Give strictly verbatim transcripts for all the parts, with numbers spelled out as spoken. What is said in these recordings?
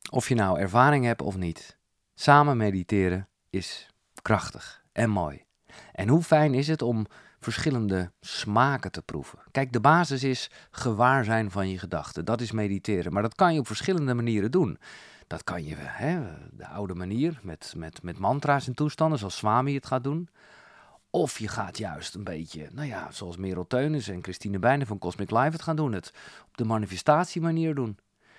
of je nou ervaring hebt of niet. Samen mediteren is krachtig en mooi. En hoe fijn is het om verschillende smaken te proeven. Kijk, de basis is gewaar zijn van je gedachten. Dat is mediteren. Maar dat kan je op verschillende manieren doen. Dat kan je, hè, de oude manier, met, met, met mantra's en toestanden, zoals Swami het gaat doen. Of je gaat juist een beetje, nou ja, zoals Merel Teunis en Christine Bijnen van Cosmic Life het gaan doen. Het op de manifestatiemanier doen.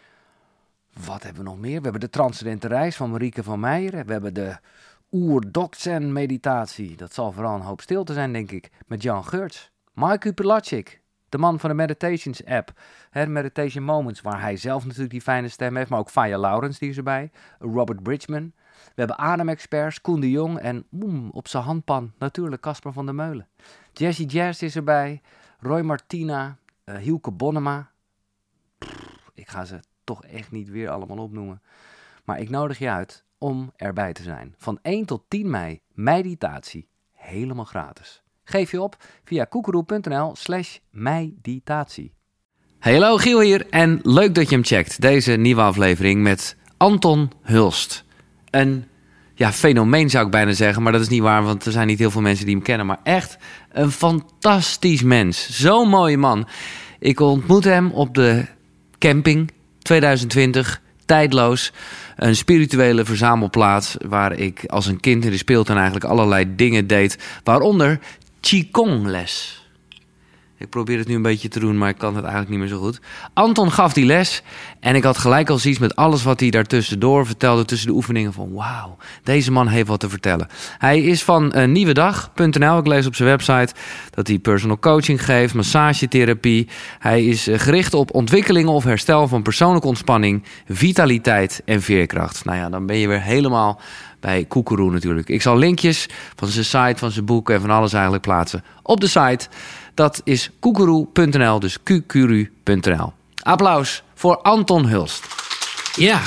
Wat hebben we nog meer? We hebben de Transcendente Reis van Marieke van Meijeren. We hebben de Oer-Dokzen meditatie. Dat zal vooral een hoop stilte zijn, denk ik. Met Jan Geurts. Mike Pilatschik, de man van de Meditations app. Hè, Meditation Moments, waar hij zelf natuurlijk die fijne stem heeft. Maar ook Faya Laurens, die is erbij. Robert Bridgman. We hebben ademexperts, Koen de Jong. En boem, op zijn handpan natuurlijk Casper van der Meulen. Jessie Jazz is erbij. Roy Martina. Uh, Hielke Bonnema. Pff, ik ga ze toch echt niet weer allemaal opnoemen. Maar ik nodig je uit om erbij te zijn. Van één tot tien mei, meditatie. Helemaal gratis. Geef je op via koekeroe.nl slash meditatie. Hey, hallo, Giel hier en leuk dat je hem checkt. Deze nieuwe aflevering met Anton Hulst. Een ja, fenomeen zou ik bijna zeggen, maar dat is niet waar, want er zijn niet heel veel mensen die hem kennen. Maar echt een fantastisch mens. Zo'n mooie man. Ik ontmoette hem op de camping twintig twintig, tijdloos. Een spirituele verzamelplaats waar ik als een kind in de speeltuin eigenlijk allerlei dingen deed. Waaronder Qigong-les. Ik probeer het nu een beetje te doen, maar ik kan het eigenlijk niet meer zo goed. Anton gaf die les en ik had gelijk al zoiets met alles wat hij daartussendoor vertelde, tussen de oefeningen van wauw, deze man heeft wat te vertellen. Hij is van uh, nieuwe dag punt n l. Ik lees op zijn website dat hij personal coaching geeft, massagetherapie. Hij is uh, gericht op ontwikkelingen of herstel van persoonlijke ontspanning, vitaliteit en veerkracht. Nou ja, dan ben je weer helemaal bij Koekeroe natuurlijk. Ik zal linkjes van zijn site, van zijn boeken en van alles eigenlijk plaatsen op de site. Dat is koekeroe punt n l, dus q q r u punt n l. Applaus voor Anton Hulst. Ja.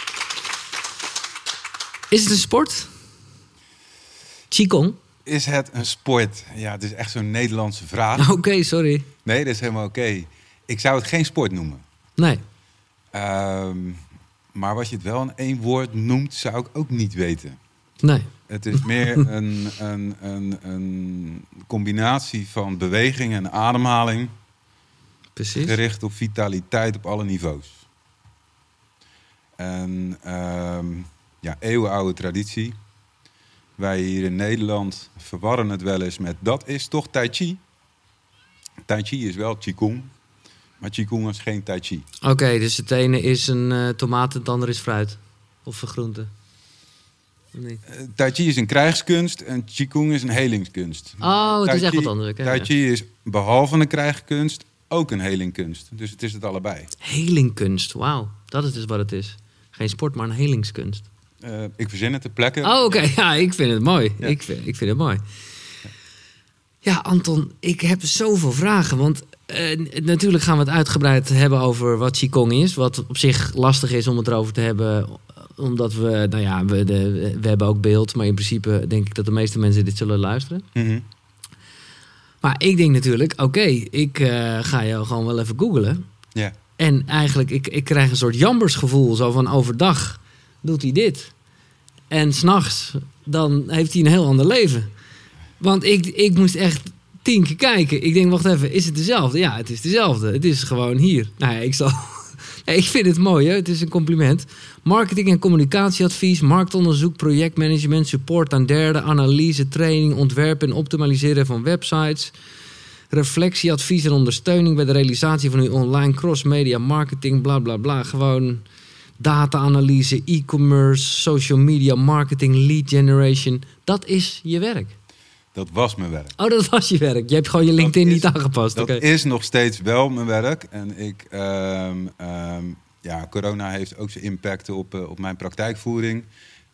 Is het een sport? Qigong? Is het een sport? Ja, het is echt zo'n Nederlandse vraag. Oké, okay, sorry. Nee, dat is helemaal oké. Okay. Ik zou het geen sport noemen. Nee. Um, maar als je het wel in één woord noemt, zou ik ook niet weten. Nee. Het is meer een, een, een, een combinatie van beweging en ademhaling. Precies. Gericht op vitaliteit op alle niveaus. En um, ja, eeuwenoude traditie. Wij hier in Nederland verwarren het wel eens met dat is toch Tai Chi. Tai Chi is wel Qigong. Maar Qigong is geen Tai Chi. Oké, okay, dus het ene is een uh, tomaat en het andere is fruit. Of een groente. Nee. Uh, tai Chi is een krijgskunst en Qigong is een helingskunst. Oh, het tai is echt chi, wat anders. Okay, tai ja. Chi is behalve een krijgskunst ook een helingkunst. Dus het is het allebei. Helingkunst, wauw. Dat is dus wat het is. Geen sport, maar een helingskunst. Uh, ik verzin het ter plekke. Oh, oké. Okay. Ja, ik vind het mooi. Ja. Ik, vind, ik vind het mooi. Ja, Anton, ik heb zoveel vragen. Want uh, natuurlijk gaan we het uitgebreid hebben over wat Qigong is. Wat op zich lastig is om het erover te hebben, omdat we, nou ja, we, de, we hebben ook beeld. Maar in principe denk ik dat de meeste mensen dit zullen luisteren. Mm-hmm. Maar ik denk natuurlijk, oké, okay, ik uh, ga jou gewoon wel even googlen. Ja. En eigenlijk, ik, ik krijg een soort jambersgevoel. Zo van overdag doet hij dit. En 's nachts, dan heeft hij een heel ander leven. Want ik, ik moest echt tien keer kijken. Ik denk, wacht even, is het dezelfde? Ja, het is dezelfde. Het is gewoon hier. Nou ja, ik zal... Nee, ik vind het mooi, hè? Het is een compliment. Marketing- en communicatieadvies, marktonderzoek, projectmanagement, support aan derden, analyse, training, ontwerpen en optimaliseren van websites, reflectieadvies en ondersteuning bij de realisatie van uw online cross-media marketing, bla bla bla. Gewoon data-analyse, e-commerce, social media marketing, lead generation. Dat is je werk. Dat was mijn werk. Oh, dat was je werk. Je hebt gewoon je LinkedIn is, niet aangepast. Dat okay. is nog steeds wel mijn werk. En ik, um, um, ja, corona heeft ook zijn impact op, uh, op mijn praktijkvoering.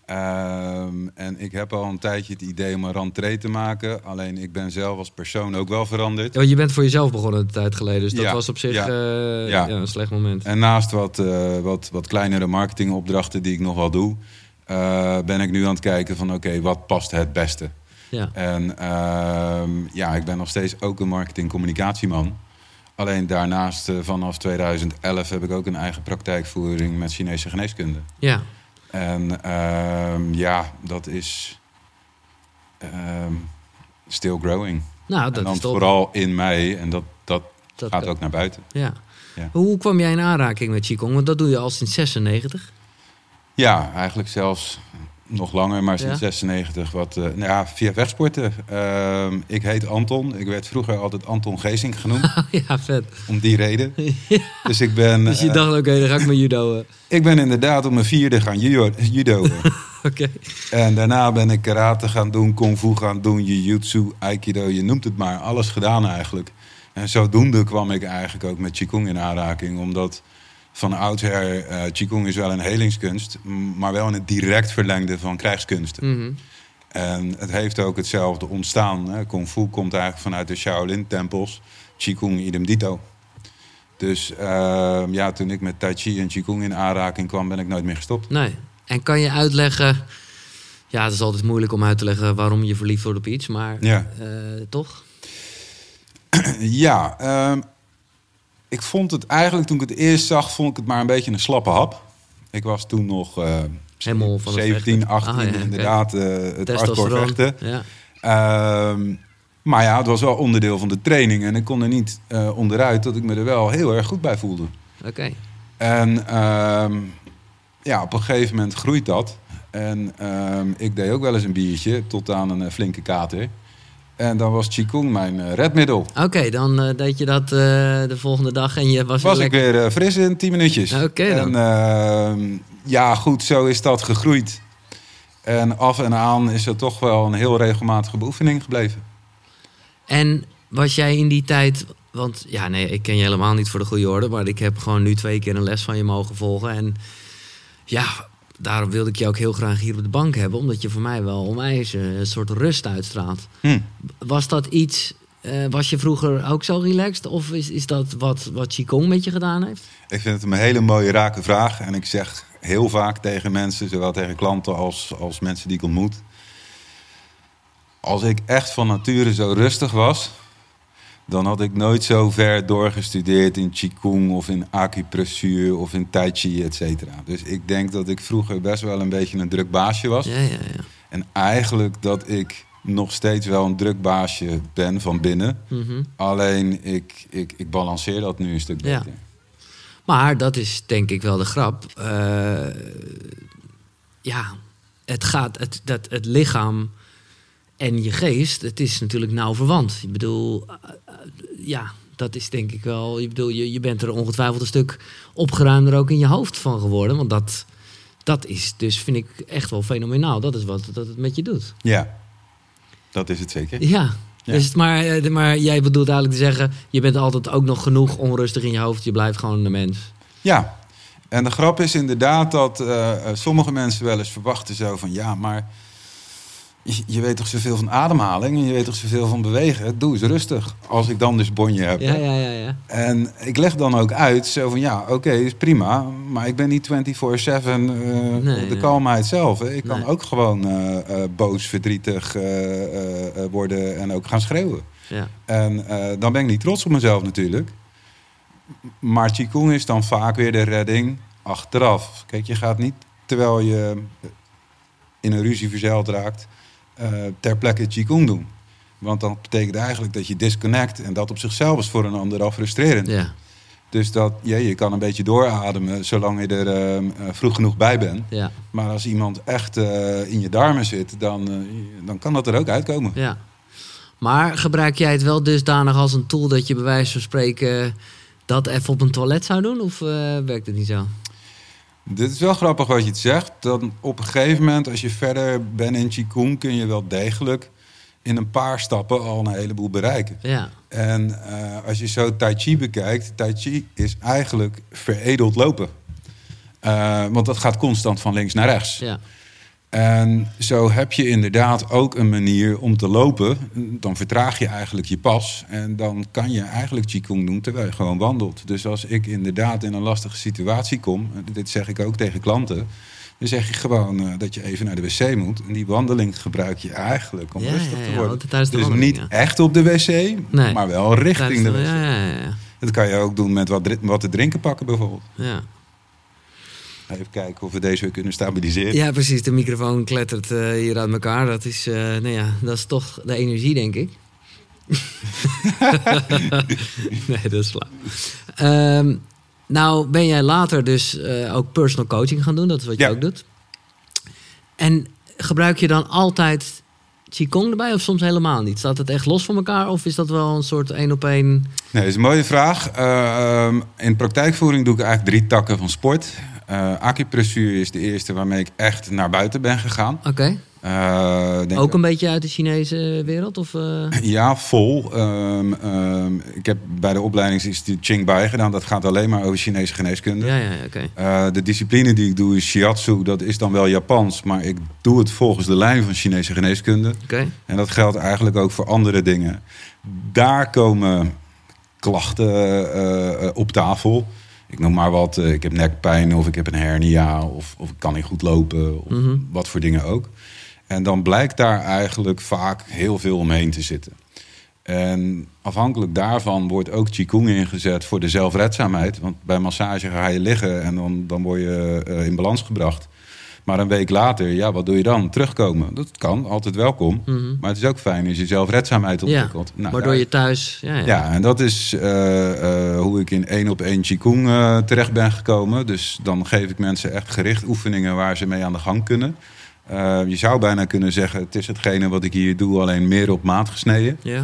Um, en ik heb al een tijdje het idee om een rentree te maken. Alleen ik ben zelf als persoon ook wel veranderd. Ja, je bent voor jezelf begonnen een tijd geleden. Dus dat ja, was op zich ja, uh, ja. Ja, een slecht moment. En naast wat, uh, wat, wat kleinere marketingopdrachten die ik nog wel doe, Uh, ben ik nu aan het kijken van oké, okay, wat past het beste? Ja. En uh, ja, ik ben nog steeds ook een marketing-communicatieman. Alleen daarnaast, uh, vanaf tweeduizend elf heb ik ook een eigen praktijkvoering met Chinese geneeskunde. Ja. En uh, ja, dat is uh, still growing. Nou, dat en dan is top. vooral in mij en dat, dat, Dat gaat kan. ook naar buiten. Ja. Ja. Hoe kwam jij in aanraking met Qigong? Want dat doe je al sinds zesennegentig. Ja, eigenlijk zelfs nog langer, maar sinds Ja. zesennegentig wat, uh, nou ja, via vechtsporten. Uh, ik heet Anton. Ik werd vroeger altijd Anton Geesink genoemd. Ja, vet. Om die reden. Ja. Dus ik ben... Dus je uh, dacht, oké, okay, dan ga ik met judo. Ik ben inderdaad op mijn vierde gaan judo. judo. Oké. Okay. En daarna ben ik karate gaan doen, kung fu gaan doen, jiu-jitsu, aikido, je noemt het maar. Alles gedaan eigenlijk. En zodoende kwam ik eigenlijk ook met Qigong in aanraking. Omdat van oudsher, uh, Qigong is wel een helingskunst, maar wel in het direct verlengde van krijgskunsten. Mm-hmm. En het heeft ook hetzelfde ontstaan. Hè. Kung fu komt eigenlijk vanuit de Shaolin-tempels. Qigong idem dito. Dus uh, ja, toen ik met Tai Chi en Qigong in aanraking kwam, ben ik nooit meer gestopt. Nee. En kan je uitleggen... Ja, het is altijd moeilijk om uit te leggen waarom je verliefd wordt op iets, maar Ja. uh, toch? Ja, uh, ik vond het eigenlijk, toen ik het eerst zag, vond ik het maar een beetje een slappe hap. Ik was toen nog uh, Helemaal van het zeventien, vechten. achttien, Ah, ja, inderdaad, uh, het hardcore Testosteron. vechten. Ja. Uh, maar ja, het was wel onderdeel van de training. En ik kon er niet uh, onderuit dat ik me er wel heel erg goed bij voelde. Oké. Okay. En uh, ja, op een gegeven moment groeit dat. En uh, ik deed ook wel eens een biertje tot aan een uh, flinke kater. En dan was Qigong mijn uh, redmiddel. Oké, okay, dan uh, deed je dat uh, de volgende dag en je was, was weer ik lekker... weer uh, fris in tien minuutjes. Oké okay, dan. En uh, ja, goed, zo is dat gegroeid. En af en aan is het toch wel een heel regelmatige beoefening gebleven. En was jij in die tijd... Want ja, nee, ik ken je helemaal niet voor de goede orde... maar ik heb gewoon nu twee keer een les van je mogen volgen. En ja, daarom wilde ik je ook heel graag hier op de bank hebben... omdat je voor mij wel onwijs een soort rust uitstraalt. Hm. Was dat iets... Uh, was je vroeger ook zo relaxed? Of is, is dat wat, wat Qigong met je gedaan heeft? Ik vind het een hele mooie, rake vraag. En ik zeg heel vaak tegen mensen, zowel tegen klanten als, als mensen die ik ontmoet... als ik echt van nature zo rustig was... dan had ik nooit zo ver doorgestudeerd in Qigong of in acupressuur of in Tai Chi, et cetera. Dus ik denk dat ik vroeger best wel een beetje een druk baasje was. Ja, ja, ja. En eigenlijk dat ik nog steeds wel een druk baasje ben van binnen. Mm-hmm. Alleen ik, ik, ik balanceer dat nu een stuk beter. Ja. Maar dat is denk ik wel de grap. Uh, ja, het gaat, het, dat, het lichaam en je geest, het is natuurlijk nauw verwant. Ik bedoel, uh, uh, ja, dat is denk ik wel... Ik bedoel, je, je bent er ongetwijfeld een stuk opgeruimder ook in je hoofd van geworden. Want dat, dat is dus, vind ik, echt wel fenomenaal. Dat is wat dat het met je doet. Ja, dat is het zeker. Ja, Ja. dus, maar, maar jij bedoelt eigenlijk te zeggen... je bent altijd ook nog genoeg onrustig in je hoofd. Je blijft gewoon een mens. Ja, en de grap is inderdaad dat uh, sommige mensen wel eens verwachten zo van... ja, maar je, je weet toch zoveel van ademhaling en je weet toch zoveel van bewegen? Doe eens rustig, als ik dan dus bonje heb. Ja, ja, ja, ja. En ik leg dan ook uit zo van ja, oké, okay, is prima... maar ik ben niet vierentwintig zeven uh, Nee, de nee. kalmheid zelf. Hè. Ik kan Nee. ook gewoon uh, uh, boos, verdrietig uh, uh, uh, worden en ook gaan schreeuwen. Ja. En uh, dan ben ik niet trots op mezelf natuurlijk. Maar Qigong is dan vaak weer de redding achteraf. Kijk, je gaat niet, terwijl je in een ruzie verzeild raakt... Uh, ter plekke Qigong doen. Want dan betekent eigenlijk dat je disconnect... en dat op zichzelf is voor een ander al frustrerend. Ja, Dus dat, ja, je kan een beetje doorademen... zolang je er uh, vroeg genoeg bij bent. ja, Maar als iemand echt uh, in je darmen zit... Dan, uh, dan kan dat er ook uitkomen. ja. Maar gebruik jij het wel dusdanig als een tool... dat je bij wijze van spreken dat even op een toilet zou doen? Of uh, werkt het niet zo? Dit is wel grappig wat je het zegt. Dan op een gegeven moment, als je verder bent in Qigong... kun je wel degelijk in een paar stappen al een heleboel bereiken. Ja, En uh, als je zo Tai Chi bekijkt... Tai Chi is eigenlijk veredeld lopen. Uh, want dat gaat constant van links naar rechts. ja, En zo heb je inderdaad ook een manier om te lopen. Dan vertraag je eigenlijk je pas. En dan kan je eigenlijk Qigong doen terwijl je gewoon wandelt. Dus als ik inderdaad in een lastige situatie kom... dit zeg ik ook tegen klanten... dan zeg je gewoon uh, dat je even naar de wc moet. En die wandeling gebruik je eigenlijk om ja, rustig ja, te ja, worden. altijd tijdens de Dus wandeling, niet ja. echt op de wc, Nee. maar wel richting Tijdens de de- wc. ja, ja, ja. Dat kan je ook doen met wat, wat te drinken pakken bijvoorbeeld. Ja. Even kijken of we deze weer kunnen stabiliseren. Ja, precies. De microfoon klettert uh, hier uit elkaar. Dat is, uh, nou ja, dat is toch de energie, denk ik. Nee, dat is flauw. Um, nou, ben jij later dus uh, ook personal coaching gaan doen. Dat is wat je ja. ook doet. En gebruik je dan altijd Qigong erbij of soms helemaal niet? Staat het echt los van elkaar of is dat wel een soort één op één? Nee, dat is een mooie vraag. Uh, in praktijkvoering doe ik eigenlijk drie takken van sport. Uh, acupressuur is de eerste waarmee ik echt naar buiten ben gegaan. Oké. Okay. Uh, ook een dat... beetje uit de Chinese wereld? Of, uh... Ja, vol. Um, um, ik heb bij de opleidingsinstituut Qingbai gedaan. Dat gaat alleen maar over Chinese geneeskunde. Ja, ja, okay. uh, de discipline die ik doe is shiatsu. Dat is dan wel Japans, maar ik doe het volgens de lijn van Chinese geneeskunde. Okay. En dat geldt eigenlijk ook voor andere dingen. Daar komen klachten uh, op tafel. Ik noem maar wat, uh, ik heb nekpijn of ik heb een hernia of, of ik kan niet goed lopen of mm-hmm. wat voor dingen ook. En dan blijkt daar eigenlijk vaak heel veel omheen te zitten. En afhankelijk daarvan wordt ook Qigong ingezet voor de zelfredzaamheid. Want bij massage ga je liggen en dan, dan word je uh, in balans gebracht. Maar een week later, ja, wat doe je dan? Terugkomen. Dat kan, altijd welkom. Mm-hmm. Maar het is ook fijn als je zelfredzaamheid ontwikkelt. Ja, nou, waardoor daar, je thuis... Ja, ja. ja, en dat is uh, uh, hoe ik in één op één Qigong uh, terecht ben gekomen. Dus dan geef ik mensen echt gericht oefeningen waar ze mee aan de gang kunnen. Uh, je zou bijna kunnen zeggen, het is hetgene wat ik hier doe, alleen meer op maat gesneden. Ja.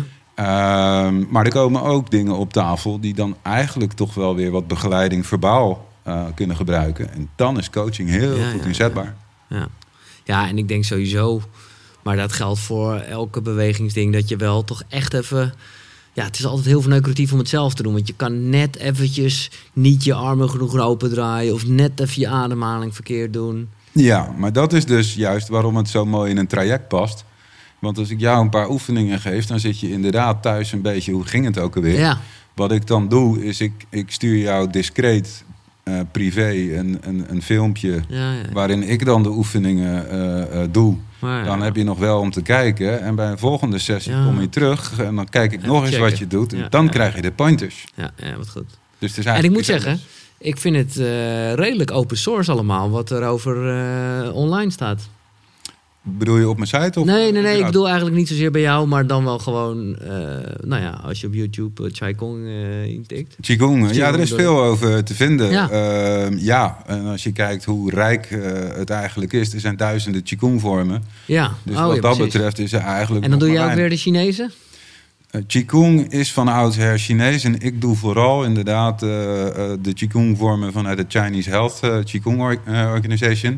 Uh, maar er komen ook dingen op tafel die dan eigenlijk toch wel weer wat begeleiding verbaal uh, kunnen gebruiken. En dan is coaching heel ja, goed ja, inzetbaar. Ja. Ja. ja, en ik denk sowieso, maar dat geldt voor elke bewegingsding, dat je wel toch echt even... Ja, het is altijd heel verneukeratief om het zelf te doen. Want je kan net eventjes niet je armen genoeg open draaien of net even je ademhaling verkeerd doen. Ja, maar dat is dus juist waarom het zo mooi in een traject past. Want als ik jou een paar oefeningen geef, dan zit je inderdaad thuis een beetje, hoe ging het ook alweer? Ja. Wat ik dan doe, is ik, ik stuur jou discreet uh, privé een, een, een filmpje ja, ja. waarin ik dan de oefeningen uh, uh, doe. Maar, ja. Dan heb je nog wel om te kijken. En bij een volgende sessie ja. kom je terug en dan kijk ik Even nog eens checken. Wat je doet. En ja, dan ja. krijg je de pointers. Ja, ja wat goed. Dus het is en ik moet zeggen... Anders. Ik vind het uh, redelijk open source allemaal, wat er over uh, online staat. Bedoel je op mijn site? Of nee, nee, nee. Ik bedoel eigenlijk niet zozeer bij jou, maar dan wel gewoon... Uh, nou ja, als je op YouTube uh, Qigong uh, intikt. Qigong, ja, er is veel over te vinden. Ja, uh, ja. En als je kijkt hoe rijk uh, het eigenlijk is, er zijn duizenden Qigong-vormen. Ja. Dus oh, wat ja, dat precies. betreft is er eigenlijk... En dan doe je ook weer de Chinese? Uh, Qigong is van oudsher Chinees en ik doe vooral inderdaad uh, uh, de Qigong-vormen vanuit de Chinese Health uh, Qigong or- uh, Organization.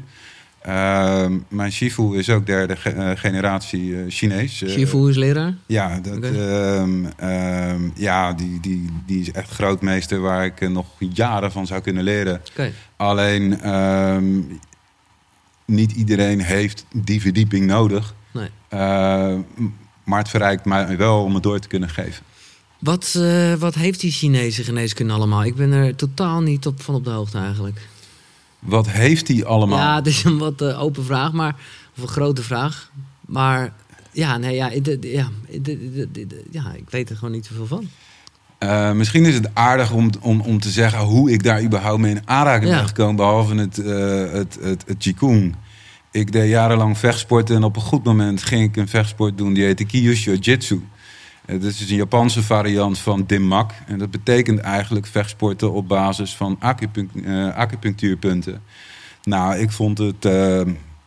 Uh, mijn Shifu is ook derde ge- uh, generatie uh, Chinees. Uh, Shifu is leraar? Ja, dat, okay. um, um, ja die, die, die is echt grootmeester waar ik uh, nog jaren van zou kunnen leren. Okay. Alleen um, niet iedereen heeft die verdieping nodig. Nee. Uh, Maar het verrijkt mij wel om het door te kunnen geven. Wat, uh, wat heeft die Chinese geneeskunde allemaal? Ik ben er totaal niet op, van op de hoogte eigenlijk. Wat heeft die allemaal? Ja, het is een wat uh, open vraag, maar, of een grote vraag. Maar ja, nee, ja, de, de, ja, de, de, de, de, ja, ik weet er gewoon niet zoveel van. Uh, misschien is het aardig om, om, om te zeggen hoe ik daar überhaupt mee in aanraking ja. ben gekomen. Behalve het, uh, het, het, het Qigong. Ik deed jarenlang vechtsporten en op een goed moment ging ik een vechtsport doen die heette Kyushu Jitsu. Dat is een Japanse variant van Dim-mak. En dat betekent eigenlijk vechtsporten op basis van acupunct- uh, acupunctuurpunten. Nou, ik vond het uh,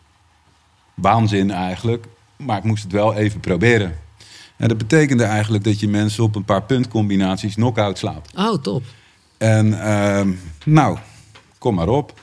waanzin eigenlijk, maar ik moest het wel even proberen. En dat betekende eigenlijk dat je mensen op een paar puntcombinaties knock-out slaat. Oh, top. En uh, nou, kom maar op.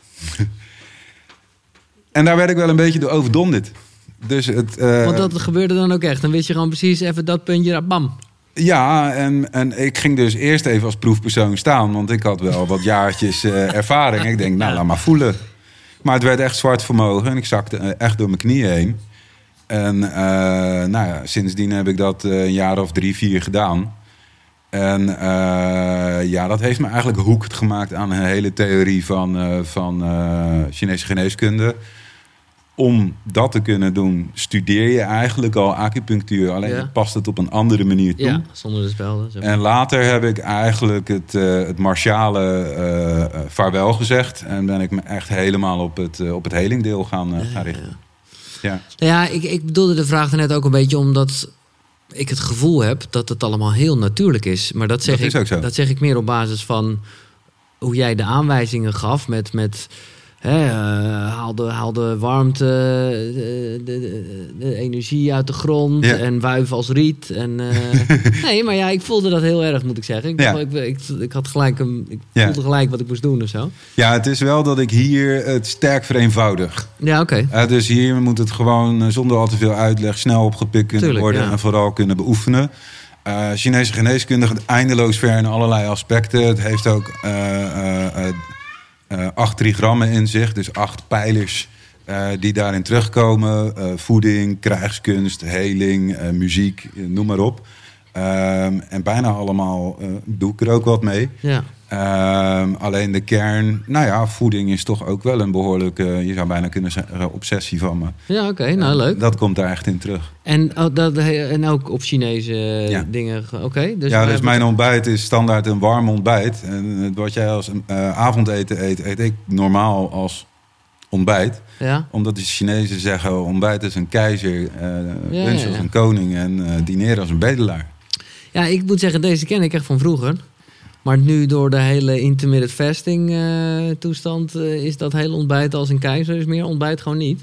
En daar werd ik wel een beetje door overdonderd. Dus het, uh, Want dat gebeurde dan ook echt? Dan wist je gewoon precies even dat puntje, bam. Ja, en, en ik ging dus eerst even als proefpersoon staan. Want ik had wel wat jaartjes uh, ervaring. Ik denk, nou, laat maar voelen. Maar het werd echt zwart vermogen. En ik zakte uh, echt door mijn knieën heen. En uh, nou ja, sindsdien heb ik dat uh, een jaar of drie, vier gedaan. En uh, ja, dat heeft me eigenlijk hooked gemaakt aan een hele theorie van, uh, van uh, Chinese geneeskunde. om dat te kunnen doen, studeer je eigenlijk al acupunctuur. Alleen Ja. je past het op een andere manier toe. Ja, zonder de spelden. Zeg maar. En later heb ik eigenlijk het, uh, het martiale uh, uh, vaarwel gezegd. En ben ik me echt helemaal op het, uh, op het helingdeel gaan, uh, gaan richten. Ja, ja. Nou ja, ik, ik bedoelde de vraag net ook een beetje omdat ik het gevoel heb dat het allemaal heel natuurlijk is. Maar dat zeg, Dat is ik, ook zo. dat zeg ik meer op basis van hoe jij de aanwijzingen gaf met... met Hè, uh, haal, de, haal de warmte, de, de, de, de energie uit de grond Ja. en wuif als riet. En, uh, nee, maar ja, ik voelde dat heel erg, moet ik zeggen. Ik, Ja. dacht, ik, ik, ik had gelijk een, ik Ja. voelde gelijk wat ik moest doen of zo. Ja, het is wel dat ik hier het sterk vereenvoudig. Ja, oké. Okay. Uh, dus hier moet het gewoon uh, zonder al te veel uitleg snel opgepikt kunnen Tuurlijk, worden. ja. En vooral kunnen beoefenen. Uh, Chinese geneeskunde gaat eindeloos ver in allerlei aspecten. Het heeft ook uh, uh, uh, uh, acht trigrammen in zich. Dus acht pijlers uh, die daarin terugkomen. Uh, voeding, krijgskunst, heling, uh, muziek, uh, noem maar op. Uh, en bijna allemaal uh, doe ik er ook wat mee. Ja. Uh, alleen de kern, nou ja, voeding is toch ook wel een behoorlijke, je zou bijna kunnen zeggen, obsessie van me. Ja, oké, okay, nou leuk. Dat komt daar echt in terug. En, oh, dat, en ook op Chinese Ja. dingen, oké. Okay, dus ja, dus mijn ontbijt is standaard een warm ontbijt. En wat jij als uh, avondeten eet, eet ik normaal als ontbijt. Ja. Omdat de Chinezen zeggen, ontbijt is een keizer, uh, ja, lunch ja, ja. als een koning en uh, dineren als een bedelaar. Ja, ik moet zeggen, deze ken ik echt van vroeger. Maar nu door de hele intermittent fasting uh, toestand uh, is dat hele ontbijt als een keizer. Is meer ontbijt gewoon niet.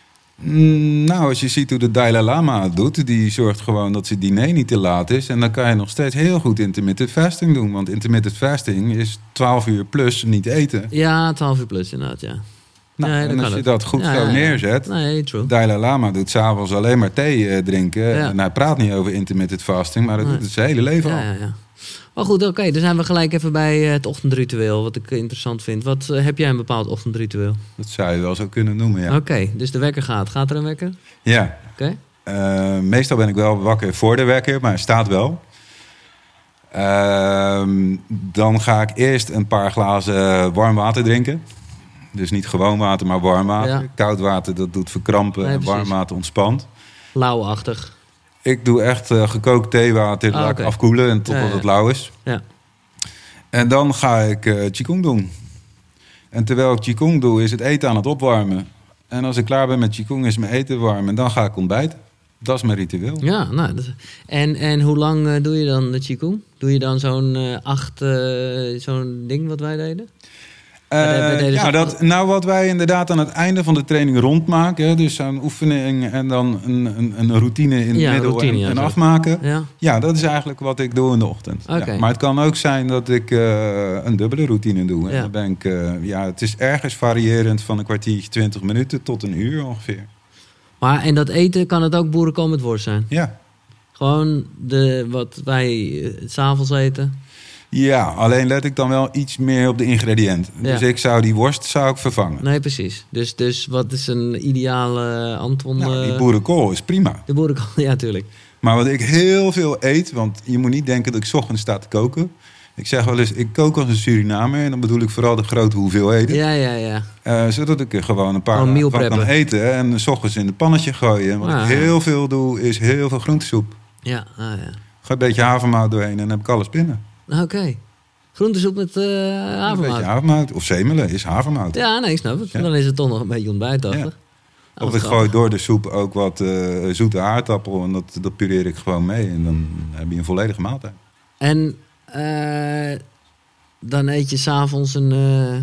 Mm, nou, als je ziet hoe de Dalai Lama het doet, die zorgt gewoon dat zijn diner niet te laat is. En dan kan je nog steeds heel goed intermittent fasting doen. Want intermittent fasting is twaalf uur plus niet eten. Ja, twaalf uur plus inderdaad, ja. Nou, nee, en als je het. dat goed ja, zo ja, neerzet. Nee, true. Dalai Lama doet s'avonds alleen maar thee uh, drinken. Ja. En hij praat niet over intermittent fasting, maar dat nee. doet het zijn hele leven ja, al. ja, ja. Maar goed, oké, okay, dan zijn we gelijk even bij het ochtendritueel, wat ik interessant vind. Wat uh, heb jij een bepaald ochtendritueel? Dat zou je wel zo kunnen noemen, ja. Oké, okay, dus de wekker gaat. Gaat er een wekker? Ja. Oké. Okay. Uh, meestal ben ik wel wakker voor de wekker, maar hij staat wel. Uh, dan ga ik eerst een paar glazen warm water drinken. Dus niet gewoon water, maar warm water. Ja. Koud water, dat doet verkrampen. Nee, en warm water ontspant. Lauwachtig. Ik doe echt uh, gekookt theewater, Ah, laat okay. ik afkoelen en totdat ja, ja. het lauw is. Ja. En dan ga ik uh, qigong doen. En terwijl ik qigong doe, is het eten aan het opwarmen. En als ik klaar ben met qigong, is mijn eten warm. En dan ga ik ontbijten. Dat is mijn ritueel. Ja, nou, dat is... en, en hoe lang uh, doe je dan de qigong? Doe je dan zo'n uh, acht, uh, zo'n ding wat wij deden? Uh, ja, dat, nou wat wij inderdaad aan het einde van de training rondmaken. Hè, dus zo'n oefening en dan een, een, een routine in het ja, middel routine, en, ja, en zo. afmaken. Ja. ja, dat is eigenlijk wat ik doe in de ochtend. Okay. Ja, maar het kan ook zijn dat ik uh, een dubbele routine doe. Hè. Ja. Dan ben ik, uh, ja, het is ergens variërend van een kwartiertje, twintig minuten tot een uur ongeveer. Maar en dat eten, kan het ook boerenkool met worst zijn? Ja. Gewoon de, wat wij uh, 's avonds eten? Ja, alleen let ik dan wel iets meer op de ingrediënten. Ja. Dus ik zou die worst zou ik vervangen. Nee, precies. Dus, dus wat is een ideale Anton? Nou, die uh, boerenkool is prima. De boerenkool, ja, tuurlijk. Maar wat ik heel veel eet, want je moet niet denken dat ik 's ochtends sta te koken. Ik zeg wel eens, ik kook als een Surinamer. En dan bedoel ik vooral de grote hoeveelheden. Ja, ja, ja. Uh, zodat ik er gewoon een paar oh, dagen van kan eten. En 's ochtends in het pannetje gooien. En wat ah, ik heel veel doe, is heel veel groentesoep. Ja, ah, ja. Gooi een beetje havermout doorheen en dan heb ik alles binnen. Oké. Okay. Groentesoep met uh, havermout. Een beetje havermout. Of semelen is havermout. Ja, nee, ik snap het. Ja. Dan is het toch nog een beetje ontbijtachtig. Ja. Of ik gooi door de soep ook wat uh, zoete aardappel. En dat, dat pureer ik gewoon mee. En dan heb je een volledige maaltijd. En uh, dan eet je 's avonds een... Uh...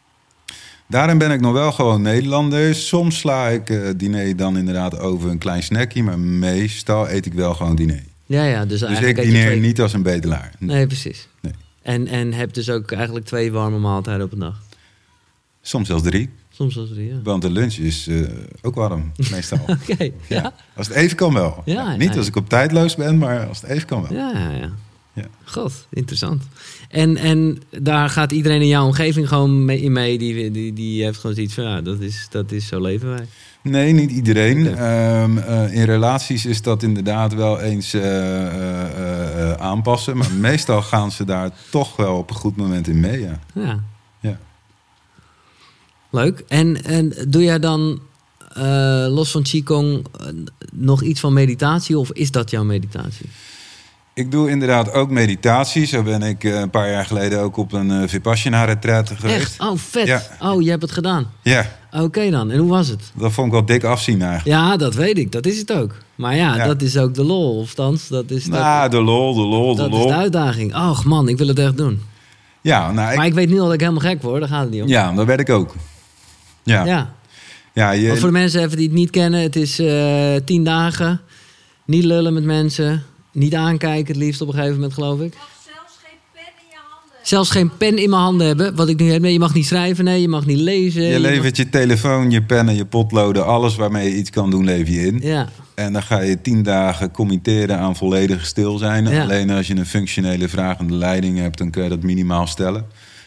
Daarin ben ik nog wel gewoon Nederlander. Soms sla ik uh, diner dan inderdaad over een klein snackje. Maar meestal eet ik wel gewoon diner. Ja, ja. Dus, dus ik dineer twee... niet als een bedelaar. Nee, nee precies. Nee. En, en heb dus ook eigenlijk twee warme maaltijden op een dag? Soms zelfs drie. Soms zelfs drie, ja. Want de lunch is uh, ook warm, meestal. Oké, okay, ja. ja. Als het even kan wel. Ja, ja, niet ja. als ik op tijdloos ben, maar als het even kan wel. Ja, ja, ja. ja. God, interessant. En, en daar gaat iedereen in jouw omgeving gewoon mee in mee. Die, die, die heeft gewoon zoiets van, ja, dat is, dat is zo leven wij. Nee, niet iedereen. Okay. Um, uh, in relaties is dat inderdaad wel eens uh, uh, uh, aanpassen. Maar meestal gaan ze daar toch wel op een goed moment in mee, ja. Ja. ja. Leuk. En, en doe jij dan uh, los van Qigong uh, nog iets van meditatie of is dat jouw meditatie? Ik doe inderdaad ook meditatie. Zo ben ik uh, een paar jaar geleden ook op een uh, Vipassana-retraite geweest. Echt? Oh, vet. Ja. Oh, je hebt het gedaan. Ja. Oké okay dan. En hoe was het? Dat vond ik wel dik afzien eigenlijk. Ja, dat weet ik. Dat is het ook. Maar ja, ja. dat is ook de lol. Of thans, dat is... Nou, de lol, de lol, de dat lol. Dat is de uitdaging. Och man, ik wil het echt doen. Ja, nou... Ik... Maar ik weet nu al dat ik helemaal gek word. Daar gaat het niet om. Ja, dat weet ik ook. Ja. Ja. ja je... Want voor de mensen even die het niet kennen. Het is uh, tien dagen. Niet lullen met mensen. Niet aankijken het liefst op een gegeven moment, geloof ik. Zelfs geen pen in je handen. Zelfs geen pen in mijn handen hebben. Wat ik nu heb. Nee, je mag niet schrijven. Nee, je mag niet lezen. Je, je levert mag... je telefoon, je pennen, je potloden. Alles waarmee je iets kan doen, leef je in. Ja. En dan ga je tien dagen committeren aan volledig stil zijn. Ja. Alleen als je een functionele vragende leiding hebt, dan kun je dat minimaal stellen.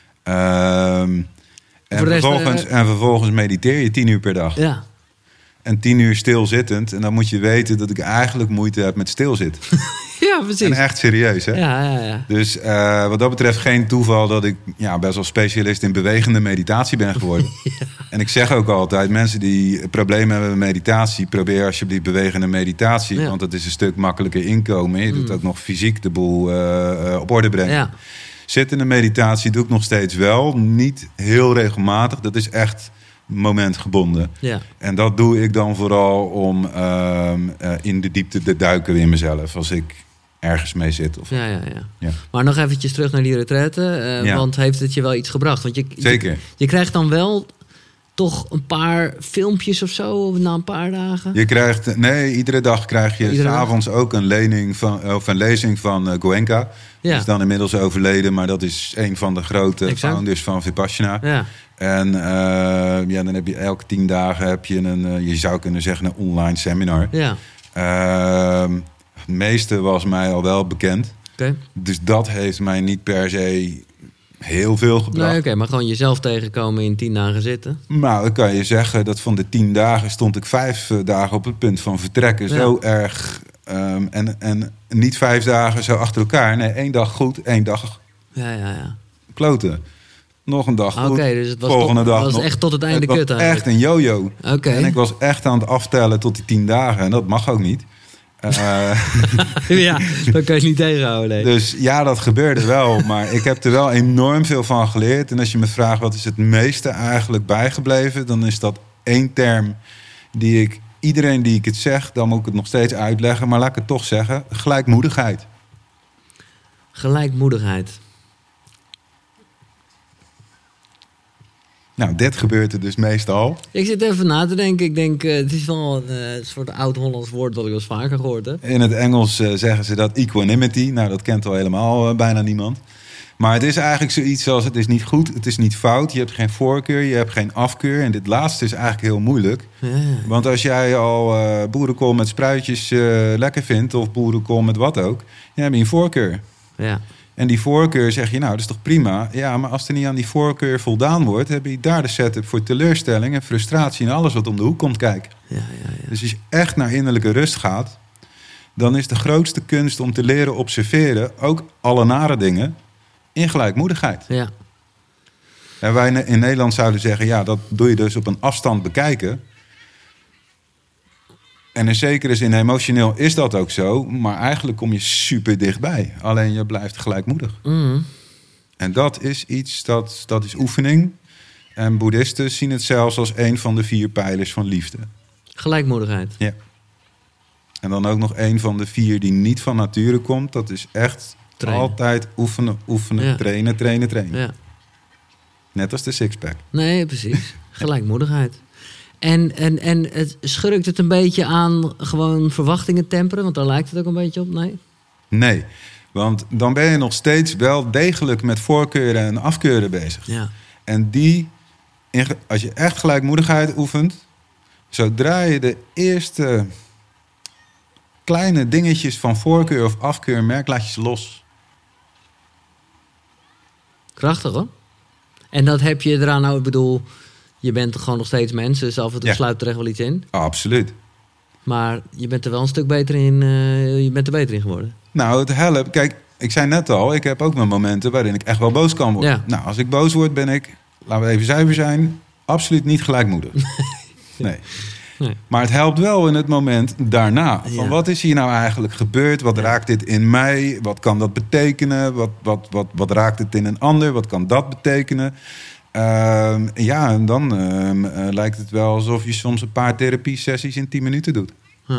Um, en, Voor rest, vervolgens, uh... en vervolgens mediteer je tien uur per dag. Ja. En tien uur stilzittend. En dan moet je weten dat ik eigenlijk moeite heb met stilzitten. Ja, precies. En echt serieus, hè? Ja, ja, ja. Dus uh, wat dat betreft geen toeval dat ik ja, best wel specialist in bewegende meditatie ben geworden. Ja. En ik zeg ook altijd, mensen die problemen hebben met meditatie, probeer alsjeblieft bewegende meditatie. Ja. Want het is een stuk makkelijker inkomen. Je mm. doet ook nog fysiek de boel uh, uh, op orde brengen. Ja. Zittende meditatie doe ik nog steeds wel. Niet heel regelmatig. Dat is echt momentgebonden. Ja. En dat doe ik dan vooral om uh, uh, in de diepte te duiken in mezelf. Als ik ergens mee zit. Of... Ja, ja, ja, ja. Maar nog eventjes terug naar die retraite. Uh, ja. Want heeft het je wel iets gebracht? Want je, Zeker. Je, je krijgt dan wel toch een paar filmpjes of zo na een paar dagen? Je krijgt, nee, iedere dag krijg je Iedere s'avonds ook een, lening van, of een lezing van uh, Goenka. Ja. Die is dan inmiddels overleden, maar dat is een van de grote exact. founders van Vipassana. Ja. En uh, ja, dan heb je elke tien dagen heb je een, uh, je zou kunnen zeggen, een online seminar. Ja. Uh, het meeste was mij al wel bekend. Okay. Dus dat heeft mij niet per se heel veel gebracht. Nee, oké, okay, maar gewoon jezelf tegenkomen in tien dagen zitten. Nou, dan kan je zeggen dat van de tien dagen stond ik vijf dagen op het punt van vertrekken. Ja. Zo erg. Um, en, en niet vijf dagen zo achter elkaar. Nee, één dag goed, één dag ja, ja, ja. kloten. Nog een dag goed, okay, dus het was volgende tot, dag was nog. echt tot het einde het kut was eigenlijk. Echt een yo-yo. Okay. En ik was echt aan het aftellen tot die tien dagen. En dat mag ook niet. Uh, ja, dat kan je niet tegenhouden. Nee. Dus ja, dat gebeurde wel. Maar ik heb er wel enorm veel van geleerd. En als je me vraagt wat is het meeste eigenlijk bijgebleven, dan is dat één term die ik, iedereen die ik het zeg, dan moet ik het nog steeds uitleggen. Maar laat ik het toch zeggen, gelijkmoedigheid. Gelijkmoedigheid. Nou, dit gebeurt er dus meestal. Ik zit even na te denken. Ik denk, uh, het is wel een uh, soort oud-Hollands woord dat ik wel eens vaker gehoord heb. In het Engels uh, zeggen ze dat equanimity. Nou, dat kent wel helemaal uh, bijna niemand. Maar het is eigenlijk zoiets als het is niet goed, het is niet fout. Je hebt geen voorkeur, je hebt geen afkeur. En dit laatste is eigenlijk heel moeilijk. Ja. Want als jij al uh, boerenkool met spruitjes uh, lekker vindt, of boerenkool met wat ook, dan heb je een voorkeur. Ja. En die voorkeur zeg je, nou, dat is toch prima? Ja, maar als er niet aan die voorkeur voldaan wordt, heb je daar de setup voor teleurstelling en frustratie en alles wat om de hoek komt kijken. Ja, ja, ja. Dus als je echt naar innerlijke rust gaat, dan is de grootste kunst om te leren observeren, ook alle nare dingen, in gelijkmoedigheid. Ja. En wij in Nederland zouden zeggen, ja, dat doe je dus op een afstand bekijken. En in zekere zin emotioneel is dat ook zo. Maar eigenlijk kom je super dichtbij. Alleen je blijft gelijkmoedig. Mm. En dat is iets, dat, dat is oefening. En boeddhisten zien het zelfs als een van de vier pijlers van liefde. Gelijkmoedigheid. Ja. En dan ook nog een van de vier die niet van nature komt. Dat is echt trainen. Altijd oefenen, oefenen, ja. trainen, trainen, trainen. Ja. Net als de sixpack. Nee, precies. Gelijkmoedigheid. En, en, en het schurkt het een beetje aan gewoon verwachtingen temperen? Want daar lijkt het ook een beetje op, nee? Nee, want dan ben je nog steeds wel degelijk met voorkeuren en afkeuren bezig. Ja. En die, als je echt gelijkmoedigheid oefent, zodra je de eerste kleine dingetjes van voorkeur of afkeur merkt, laat je ze los. Krachtig, hoor. En dat heb je eraan, nou, ik bedoel, je bent toch gewoon nog steeds mens, dus af en toe ja. sluipt er echt wel iets in. Absoluut. Maar je bent er wel een stuk beter in, uh, je bent er beter in geworden. Nou, het helpt. Kijk, ik zei net al, ik heb ook mijn momenten waarin ik echt wel boos kan worden. Ja. Nou, als ik boos word, ben ik, laten we even zuiver zijn, absoluut niet gelijkmoedig. Nee. Nee. Maar het helpt wel in het moment daarna. Van Ja. wat is hier nou eigenlijk gebeurd? Wat raakt dit in mij? Wat kan dat betekenen? Wat, wat, wat, wat raakt het in een ander? Wat kan dat betekenen? Um, ja, en dan um, uh, lijkt het wel alsof je soms een paar therapiesessies in tien minuten doet. Ja.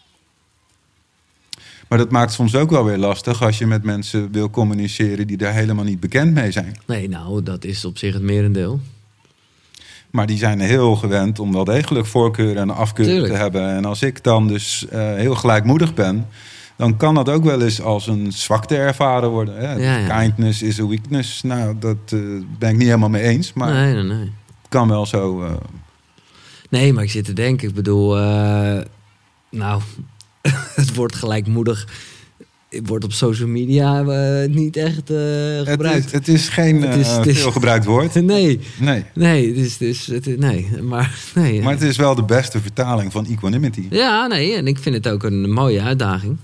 Maar dat maakt soms ook wel weer lastig als je met mensen wil communiceren die daar helemaal niet bekend mee zijn. Nee, nou, dat is op zich het merendeel. Maar die zijn heel gewend om wel degelijk voorkeuren en afkeuren Tuurlijk. te hebben. En als ik dan dus uh, heel gelijkmoedig ben, dan kan dat ook wel eens als een zwakte ervaren worden. Hè? Ja, ja. Kindness is a weakness. Nou, dat uh, ben ik niet helemaal mee eens. Maar Nee, nee, nee. het kan wel zo. Uh... Nee, maar ik zit te denken, ik bedoel, uh, nou, het wordt gelijkmoedig. Het wordt op social media uh, niet echt uh, gebruikt. Het is, het is geen Het is- uh, het is- veel gebruikt woord. Nee, Nee. nee, het is, het is, het is- nee, maar nee. Maar het is wel de beste vertaling van equanimity. Ja, nee, en ik vind het ook een mooie uitdaging.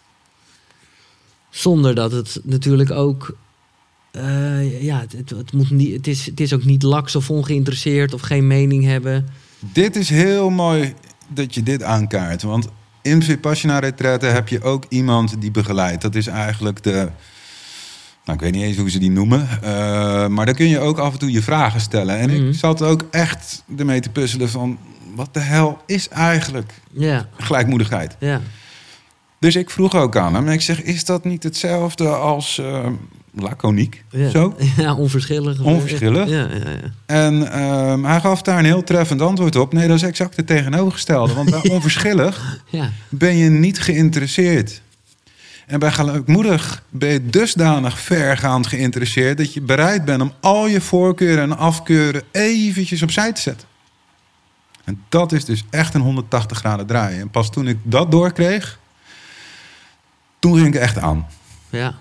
Zonder dat het natuurlijk ook, uh, ja, het, het, het moet niet, het is, het is ook niet laks of ongeïnteresseerd of geen mening hebben. Dit is heel mooi dat je dit aankaart. Want in Vipassana-retraite heb je ook iemand die begeleidt. Dat is eigenlijk de... Nou, ik weet niet eens hoe ze die noemen. Uh, maar dan kun je ook af en toe je vragen stellen. En Mhm. ik zat ook echt ermee te puzzelen van... wat de hel is eigenlijk Ja, gelijkmoedigheid? ja, Dus ik vroeg ook aan hem. En ik zeg, is dat niet hetzelfde als uh, laconiek? ja. Zo? Ja, onverschillig. Onverschillig? Ja, ja, ja. En uh, hij gaf daar een heel treffend antwoord op. Nee, dat is exact het tegenovergestelde. Want bij onverschillig Ja, ben je niet geïnteresseerd. En bij gelijkmoedig ben je dusdanig vergaand geïnteresseerd... dat je bereid bent om al je voorkeuren en afkeuren eventjes opzij te zetten. En dat is dus echt een honderdtachtig graden draaien. En pas toen ik dat doorkreeg, toen ging ik echt aan. ja.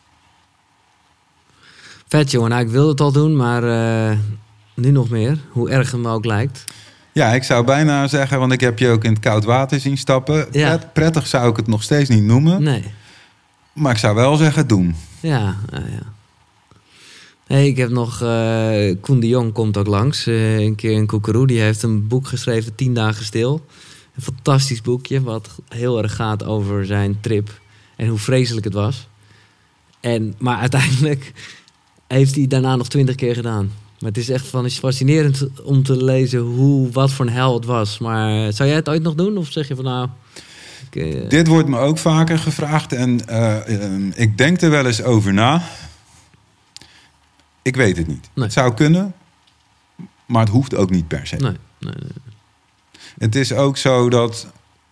Vet, jongen. Nou, ik wilde het al doen, maar uh, nu nog meer. Hoe erg het me ook lijkt. Ja, ik zou bijna zeggen, want ik heb je ook in het koud water zien stappen. Ja. Pret- prettig zou ik het nog steeds niet noemen. Nee. Maar ik zou wel zeggen, doen. Ja, ja, ja. Hey, ik heb nog... Uh, Koen de Jong komt ook langs. Uh, een keer in Koekeroe. Die heeft een boek geschreven, Tien dagen stil. Een fantastisch boekje, wat heel erg gaat over zijn trip. En hoe vreselijk het was. En, maar uiteindelijk heeft hij daarna nog twintig keer gedaan. Maar het is echt van, is fascinerend om te lezen hoe, wat voor een hel het was. Maar zou jij het ooit nog doen? Of zeg je van nou... Ik, uh... Dit wordt me ook vaker gevraagd. En uh, uh, ik denk er wel eens over na. Ik weet het niet. Nee. Het zou kunnen. Maar het hoeft ook niet per se. Nee, nee, nee. Het is ook zo dat...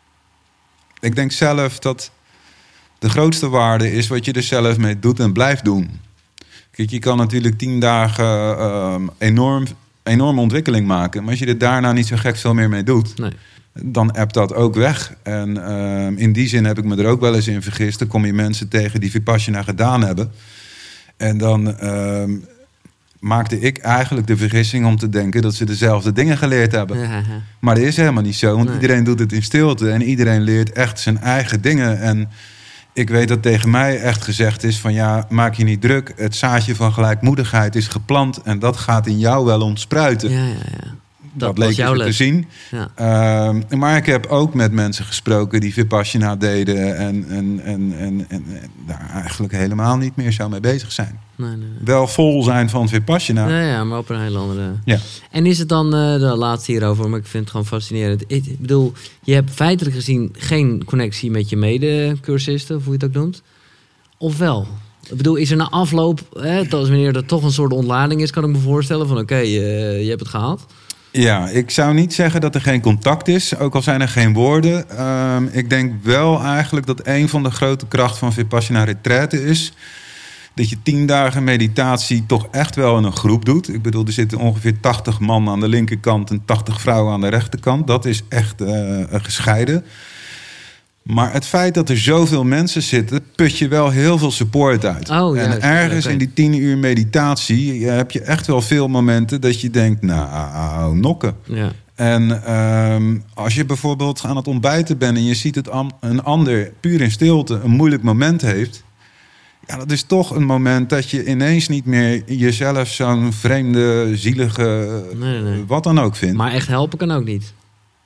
Ik denk zelf dat de grootste waarde is wat je er zelf mee doet en blijft doen. Kijk, je kan natuurlijk tien dagen uh, enorm, enorme ontwikkeling maken. Maar als je er daarna niet zo gek veel meer mee doet... nee. dan appt dat ook weg. En uh, in die zin heb ik me er ook wel eens in vergist. Dan kom je mensen tegen die Vipassana gedaan hebben. En dan uh, maakte ik eigenlijk de vergissing om te denken... dat ze dezelfde dingen geleerd hebben. Ja, ja. Maar dat is helemaal niet zo. Want Nee. iedereen doet het in stilte. En iedereen leert echt zijn eigen dingen. En ik weet dat tegen mij echt gezegd is van... ja, maak je niet druk. Het zaadje van gelijkmoedigheid is geplant. En dat gaat in jou wel ontspruiten. Ja, ja, ja. Dat, was bleek jouw je te les. zien. Ja. Uh, maar ik heb ook met mensen gesproken die Vipassana deden... en, en, en, en, en, en daar eigenlijk helemaal niet meer zo mee bezig zijn. Nee, nee, nee. Wel vol zijn van Vipassana. Ja, ja, maar op een hele andere... Ja. En is het dan, uh, de laatste hierover, maar ik vind het gewoon fascinerend. Ik, ik bedoel, je hebt feitelijk gezien geen connectie met je mede-cursisten, of hoe je het ook noemt. Of wel? Ik bedoel, is er na afloop, hè, als wanneer er toch een soort ontlading is, kan ik me voorstellen van oké, okay, uh, je hebt het gehaald. Ja, ik zou niet zeggen dat er geen contact is, ook al zijn er geen woorden. Uh, ik denk wel eigenlijk dat een van de grote krachten van Vipassana Retraite is... dat je tien dagen meditatie toch echt wel in een groep doet. Ik bedoel, er zitten ongeveer tachtig man aan de linkerkant en tachtig vrouwen aan de rechterkant. Dat is echt uh, gescheiden. Maar het feit dat er zoveel mensen zitten, put je wel heel veel support uit. Oh, en juist. ergens Okay. in die tien uur meditatie heb je echt wel veel momenten dat je denkt, nou, nokken. Ja. En um, als je bijvoorbeeld aan het ontbijten bent en je ziet het am- een ander puur in stilte een moeilijk moment heeft. Ja, dat is toch een moment dat je ineens niet meer jezelf zo'n vreemde, zielige, Nee, nee. wat dan ook vindt. Maar echt helpen kan ook niet.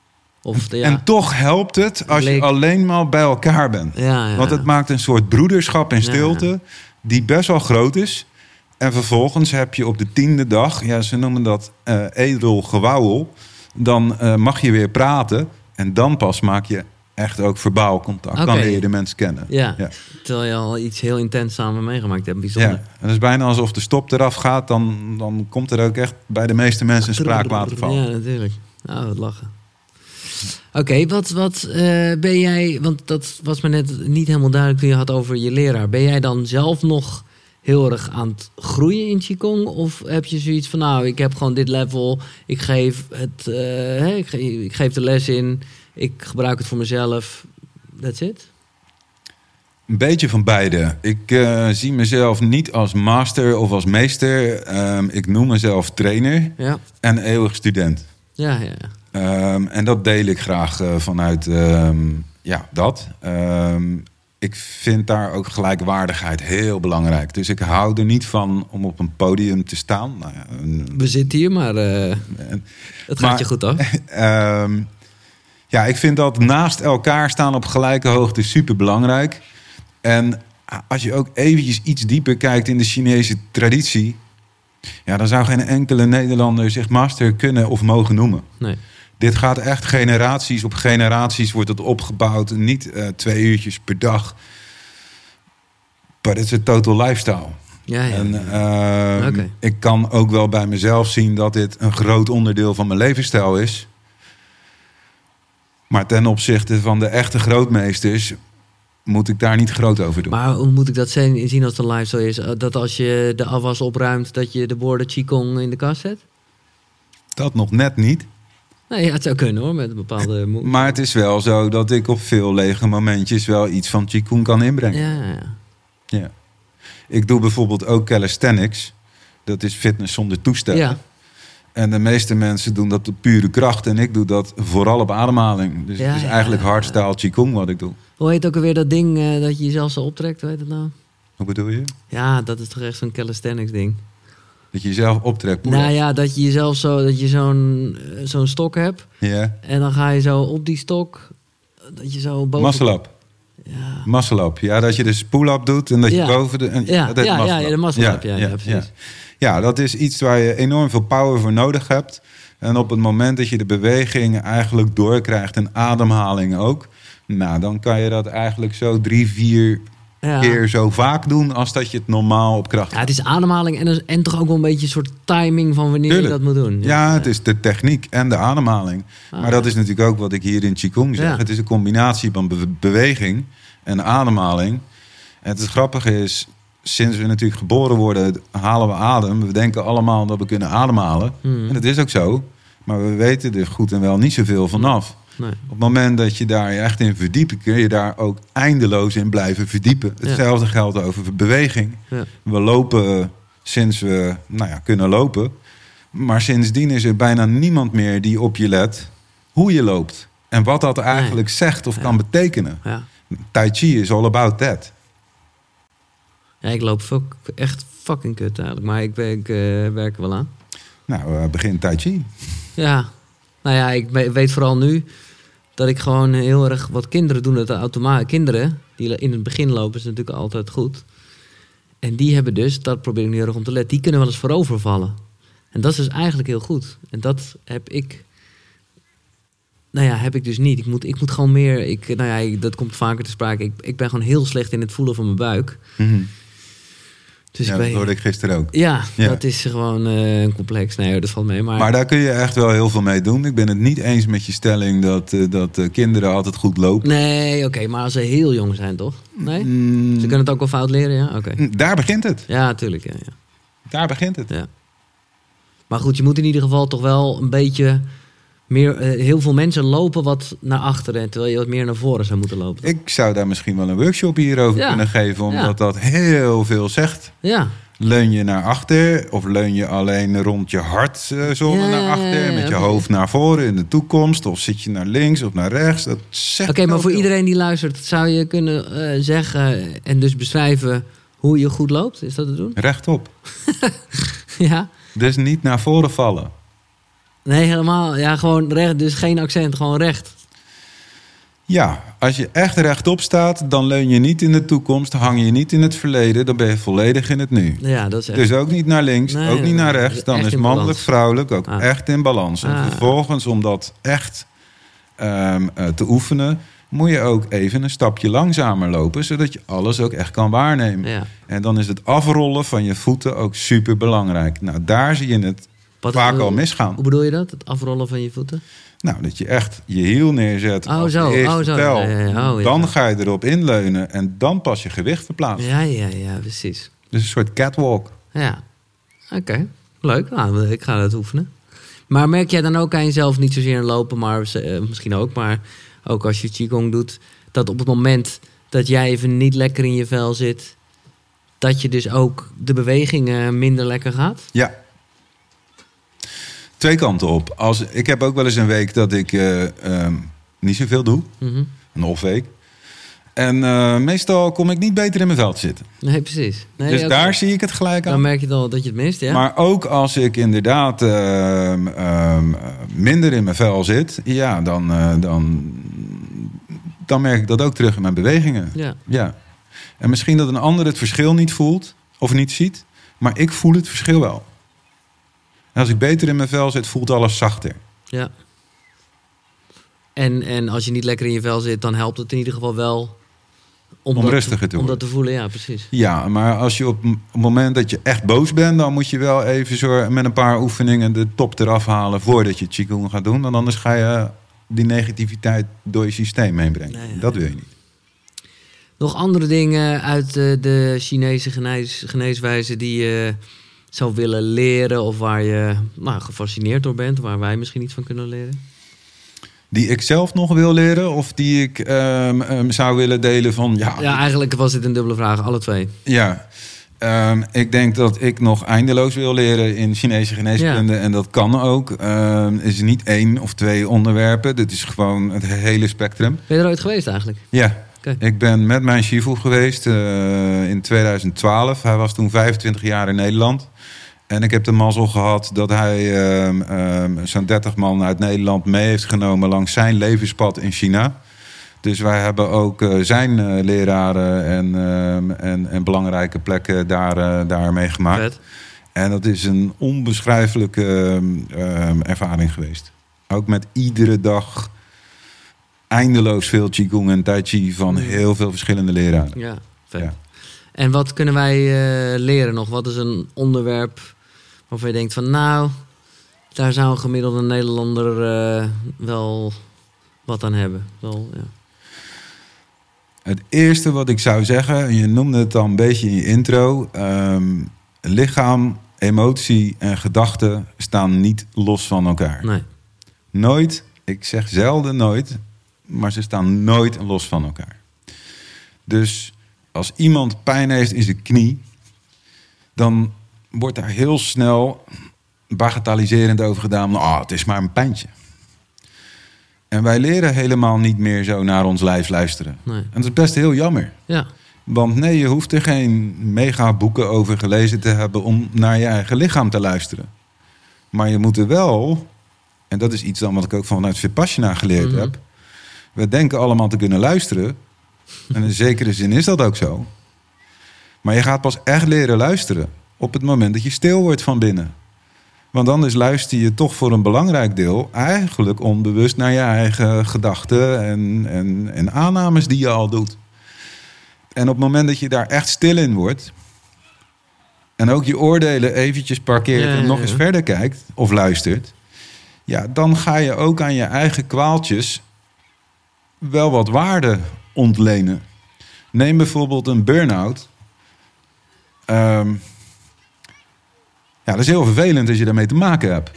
Of de, ja. En toch helpt het als Bleek. je alleen maar bij elkaar bent. Ja, ja, Want het ja. maakt een soort broederschap in stilte... Ja. die best wel groot is. En vervolgens heb je op de tiende dag... ja, ze noemen dat uh, edel gewauwel. Dan uh, mag je weer praten. En dan pas maak je echt ook verbaal contact. Oké. Dan leer je de mensen kennen. Ja. Ja. Terwijl je al iets heel intens samen meegemaakt hebt. Bijzonder. Ja. En het is bijna alsof de stop eraf gaat. Dan, dan komt er ook echt bij de meeste mensen een spraakwaterval. Ja, natuurlijk. Nou, wat lachen. Oké, okay, wat, wat uh, ben jij... Want dat was me net niet helemaal duidelijk toen je had over je leraar. Ben jij dan zelf nog heel erg aan het groeien in Qigong? Of heb je zoiets van, nou, ik heb gewoon dit level. Ik geef, het, uh, hè, ik, ge- ik geef de les in. Ik gebruik het voor mezelf. That's it? Een beetje van beide. Ik uh, zie mezelf niet als master of als meester. Um, ik noem mezelf trainer Ja, en eeuwig student. ja, ja. Um, en dat deel ik graag uh, vanuit um, ja, dat. Um, ik vind daar ook gelijkwaardigheid heel belangrijk. Dus ik hou er niet van om op een podium te staan. Nou ja, een, We zitten hier, maar uh, en, het gaat maar, je goed, hoor. um, ja, ik vind dat naast elkaar staan op gelijke hoogte super belangrijk. En als je ook eventjes iets dieper kijkt in de Chinese traditie... ja, dan zou geen enkele Nederlander zich master kunnen of mogen noemen. Nee. Dit gaat echt generaties op generaties wordt het opgebouwd. Niet uh, twee uurtjes per dag. But it's a total lifestyle. Ja, ja. En uh, Oké. ik kan ook wel bij mezelf zien dat dit een groot onderdeel van mijn levensstijl is. Maar ten opzichte van de echte grootmeesters moet ik daar niet groot over doen. Maar hoe moet ik dat zien zien als de lifestyle is? Dat als je de afwas opruimt, dat je de woorden Qigong in de kast zet? Dat nog net niet. Nee, ja, het zou kunnen, hoor, met een bepaalde... mo- Maar het is wel zo dat ik op veel lege momentjes wel iets van Qigong kan inbrengen. Ja, ja, ja. Ja. Ik doe bijvoorbeeld ook calisthenics. Dat is fitness zonder toestellen. Ja. En de meeste mensen doen dat op pure kracht. En ik doe dat vooral op ademhaling. Dus Ja, het is ja, eigenlijk ja, ja. hardstyle Qigong wat ik doe. Hoe heet ook alweer dat ding eh, dat je jezelf zo optrekt? Hoe heet het nou? Hoe bedoel je? Ja, dat is toch echt zo'n calisthenics ding. Dat je jezelf optrekt. Nou ja, dat je jezelf zo, dat je zo'n eh, zo'n stok hebt. Ja. En dan ga je zo op die stok, dat je zo boven... Muscle up. Ja. Muscle up. Ja, dat je de pull-up doet en dat je Ja. boven de... En, Ja, dat heet ja, muscle ja, up. de muscle up, ja, ja, precies. Ja. Ja, dat is iets waar je enorm veel power voor nodig hebt. En op het moment dat je de beweging eigenlijk doorkrijgt en ademhaling ook... nou, dan kan je dat eigenlijk zo drie, vier Ja. keer zo vaak doen... als dat je het normaal op kracht Ja, het is ademhaling en, en toch ook wel een beetje een soort timing van wanneer Tuurlijk. je dat moet doen. Ja, het is de techniek en de ademhaling. Ah, maar dat is natuurlijk ook wat ik hier in Qigong zeg. Ja. Het is een combinatie van be- beweging en ademhaling. En het grappige is, sinds we natuurlijk geboren worden, halen we adem. We denken allemaal dat we kunnen ademhalen. Hmm. En dat is ook zo. Maar we weten er goed en wel niet zoveel vanaf. Nee. Op het moment dat je daar je echt in verdiept, kun je daar ook eindeloos in blijven verdiepen. Hetzelfde geldt over beweging. Ja. We lopen sinds we nou ja, kunnen lopen. Maar sindsdien is er bijna niemand meer die op je let hoe je loopt. En wat dat eigenlijk zegt of Ja. kan betekenen. Ja. Tai Chi is all about that. Ja, ik loop ook echt fucking kut eigenlijk. Maar ik, ben- ik eh, werk er wel aan. Nou, uh, begin Tai Chi. Ja, nou ja, ik we- weet vooral nu dat ik gewoon heel erg wat kinderen doen. Het automa- kinderen die in het begin lopen is natuurlijk altijd goed. En die hebben dus, dat probeer ik nu heel erg om te letten, die kunnen wel eens voorovervallen. En dat is dus eigenlijk heel goed. En dat heb ik, nou ja, heb ik dus niet. Ik moet, ik moet gewoon meer, ik, nou ja, ik- dat komt vaker te sprake. Ik, ik ben gewoon heel slecht in het voelen van mijn buik. Mm-hmm. Dus Ja, ik dat weet, hoorde ik gisteren ook. ja, Ja. dat is gewoon eh, een complex. Nee, hoor, dat valt mee. Maar, Maar daar kun je echt wel heel veel mee doen. Ik ben het niet eens met je stelling dat, uh, dat uh, kinderen altijd goed lopen. nee, oké, maar als ze heel jong zijn, toch? Nee? Mm, Ze kunnen het ook wel fout leren, ja? Oké. Daar begint het. Ja, natuurlijk, ja, ja. Daar begint het. ja. Maar goed, je moet in ieder geval toch wel een beetje meer... eh, heel veel mensen lopen wat naar achteren, terwijl je wat meer naar voren zou moeten lopen. Ik zou daar misschien wel een workshop hierover Ja. kunnen geven, omdat Ja. dat heel veel zegt. Ja, Leun je naar achter of leun je alleen rond je hart uh, zone Ja, naar ja, achter... ja, met je oké. hoofd naar voren in de toekomst... of zit je naar links of naar rechts? Dat zegt oké, maar wel voor veel. iedereen die luistert, zou je kunnen eh, zeggen en dus beschrijven hoe je goed loopt? Is dat te doen? Rechtop. Ja? Dus niet naar voren vallen. Nee, helemaal. Ja, gewoon recht. Dus geen accent, gewoon recht. Ja, als je echt rechtop staat, dan leun je niet in de toekomst, hang je niet in het verleden, dan ben je volledig in het nu. Ja, dat is echt... Dus ook niet naar links, Nee, ook niet naar rechts. Dan echt is in mannelijk, balans. vrouwelijk ook Ah. echt in balans. En Ah. vervolgens, om dat echt um, uh, te oefenen, moet je ook even een stapje langzamer lopen, zodat je alles ook echt kan waarnemen. Ja. En dan is het afrollen van je voeten ook super belangrijk. Nou, daar zie je het Wat vaak is- al misgaan. Hoe bedoel je dat? Het afrollen van je voeten? Nou, dat je echt je hiel neerzet Oh, als zo. de eerste Oh, zo. tel. Ja, ja, ja. Oh, ja. Dan ga je erop inleunen en dan pas je gewicht verplaatsen. Ja, ja, ja, precies. Dus een soort catwalk. Ja. Oké. Leuk. Nou, ik ga dat oefenen. Maar merk jij dan ook aan jezelf, niet zozeer in lopen, maar eh, misschien ook, maar ook als je Qigong doet, dat op het moment dat jij even niet lekker in je vel zit, dat je dus ook de bewegingen minder lekker gaat? Ja. Twee kanten op. Als, ik heb ook wel eens een week dat ik uh, um, niet zoveel doe. Mhm. Een off-week. En uh, meestal kom ik niet beter in mijn vel te zitten. Nee, precies. Nee, dus ook- daar zie ik het gelijk aan. Dan merk je dan dat je het mist, ja? Maar ook als ik inderdaad uh, um, minder in mijn vel zit, ja, dan, uh, dan, dan merk ik dat ook terug in mijn bewegingen. Ja. Ja. En misschien dat een ander het verschil niet voelt of niet ziet, maar ik voel het verschil wel. En als ik beter in mijn vel zit, voelt alles zachter. Ja. En, en als je niet lekker in je vel zit, dan helpt het in ieder geval wel om, Om dat, rustiger te om worden. dat te voelen. Ja, precies. Ja, maar als je op op het moment dat je echt boos bent, dan moet je wel even zo met een paar oefeningen de top eraf halen voordat je Qigong gaat doen. Want anders ga je die negativiteit door je systeem heen brengen. Nee, ja, dat ja. wil je niet. Nog andere dingen uit de, de Chinese genees, geneeswijze die je zou willen leren of waar je nou, gefascineerd door bent, waar wij misschien iets van kunnen leren? Die ik zelf nog wil leren of die ik um, um, zou willen delen van... Ja, Ja, eigenlijk was dit een dubbele vraag, alle twee. ja. Um, ik denk dat ik nog eindeloos wil leren in Chinese geneeskunde. Ja. En dat kan ook. Um, het is niet één of twee onderwerpen. Dit is gewoon het hele spectrum. Ben je er ooit geweest eigenlijk? Ja, Oké. ik ben met mijn shifu geweest uh, in tweeduizend twaalf. Hij was toen vijfentwintig jaar in Nederland. En ik heb de mazzel gehad dat hij um, um, zo'n dertig man uit Nederland mee heeft genomen langs zijn levenspad in China. Dus wij hebben ook uh, zijn uh, leraren en, um, en, en belangrijke plekken daar, uh, daar meegemaakt. Vet. En dat is een onbeschrijfelijke um, um, ervaring geweest. Ook met iedere dag eindeloos veel Qigong en Tai Chi van heel veel verschillende leraren. Ja, vet. Ja. En wat kunnen wij uh, leren nog? Wat is een onderwerp waarvan je denkt van nou, daar zou een gemiddelde Nederlander uh, wel wat aan hebben? Wel, ja. Het eerste wat ik zou zeggen, en je noemde het al een beetje in je intro, um, lichaam, emotie en gedachten staan niet los van elkaar. Nee. Nooit, ik zeg zelden nooit, maar ze staan nooit los van elkaar. Dus als iemand pijn heeft in zijn knie, dan wordt daar heel snel bagatelliserend over gedaan. Oh, het is maar een pijntje. En wij leren helemaal niet meer zo naar ons lijf luisteren. Nee. En dat is best heel jammer. Ja. Want nee, je hoeft er geen mega boeken over gelezen te hebben om naar je eigen lichaam te luisteren. Maar je moet er wel, en dat is iets dan wat ik ook vanuit Vipassana geleerd Mm-hmm. heb. We denken allemaal te kunnen luisteren. En in zekere zin is dat ook zo. Maar je gaat pas echt leren luisteren op het moment dat je stil wordt van binnen. Want anders luister je toch voor een belangrijk deel eigenlijk onbewust naar je eigen gedachten en, en, en aannames die je al doet. En op het moment dat je daar echt stil in wordt en ook je oordelen eventjes parkeert Ja, ja, en nog ja. eens verder kijkt of luistert, ja, dan ga je ook aan je eigen kwaaltjes wel wat waarde ontlenen. Neem bijvoorbeeld een burn-out. Um, ja, dat is heel vervelend als je daarmee te maken hebt.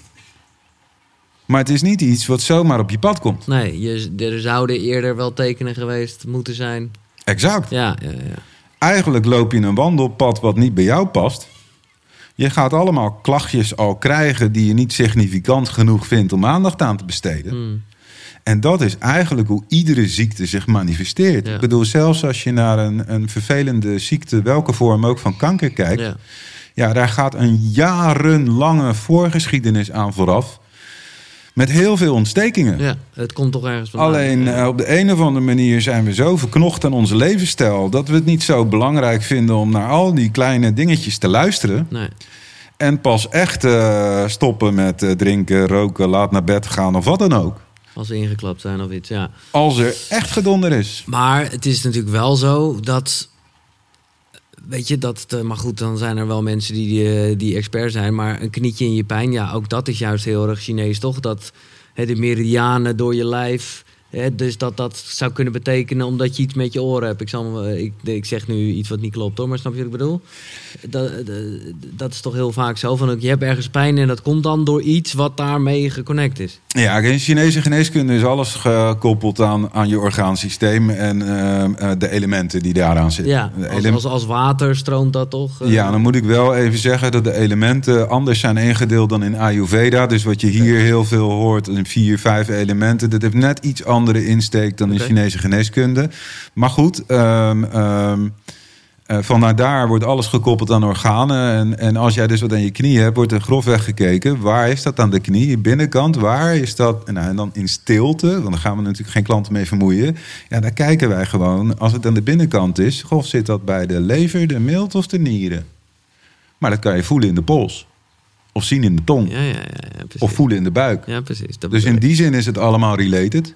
Maar het is niet iets wat zomaar op je pad komt. Nee, je, er zouden eerder wel tekenen geweest moeten zijn. Exact. Ja, ja, ja. Eigenlijk loop je een wandelpad wat niet bij jou past. Je gaat allemaal klachtjes al krijgen die je niet significant genoeg vindt om aandacht aan te besteden. Hmm. En dat is eigenlijk hoe iedere ziekte zich manifesteert. Ja. Ik bedoel, zelfs als je naar een, een vervelende ziekte, welke vorm ook van kanker kijkt. Ja. Ja, daar gaat een jarenlange voorgeschiedenis aan vooraf. Met heel veel ontstekingen. Ja, het komt toch ergens vandaan. Alleen Ja. uh, op de een of andere manier zijn we zo verknocht aan onze levensstijl... dat we het niet zo belangrijk vinden om naar al die kleine dingetjes te luisteren. Nee. En pas echt uh, stoppen met uh, drinken, roken, laat naar bed gaan of wat dan ook. Als ze ingeklapt zijn of iets, ja. Als er echt gedonder is. Maar het is natuurlijk wel zo dat... Weet je, dat... Maar goed, dan zijn er wel mensen die, die, die expert zijn. Maar een knietje in je pijn, ja, ook dat is juist heel erg Chinees, toch? Dat hè, de meridianen door je lijf... Hè, dus dat dat zou kunnen betekenen omdat je iets met je oren hebt. Ik, zal, ik, ik zeg nu iets wat niet klopt, hoor. Maar snap je wat ik bedoel? Dat, dat is toch heel vaak zo. Van, je hebt ergens pijn en dat komt dan door iets wat daarmee geconnect is. Ja, in Chinese geneeskunde is alles gekoppeld aan, aan je orgaansysteem... en uh, de elementen die daaraan zitten. Ja, De als, ele- als, als water stroomt dat toch? Uh, Ja, dan moet ik wel even zeggen dat de elementen anders zijn ingedeeld dan in Ayurveda. Dus wat je hier heel veel hoort, in vier, vijf elementen... dat heeft net iets andere insteek dan in Oké. Chinese geneeskunde. Maar goed, um, um, uh, vanuit daar wordt alles gekoppeld aan organen. En, en als jij dus wat aan je knie hebt, wordt er grofweg gekeken... waar is dat aan de knie, je binnenkant, waar is dat... En, nou, en dan in stilte, want dan gaan we natuurlijk geen klanten mee vermoeien... ja, daar kijken wij gewoon, als het aan de binnenkant is... goh, zit dat bij de lever, de milt of de nieren? Maar dat kan je voelen in de pols. Of zien in de tong. Ja, ja, ja, ja, precies. Of voelen in de buik. Ja, precies. Dat Dus in die zin is het allemaal related.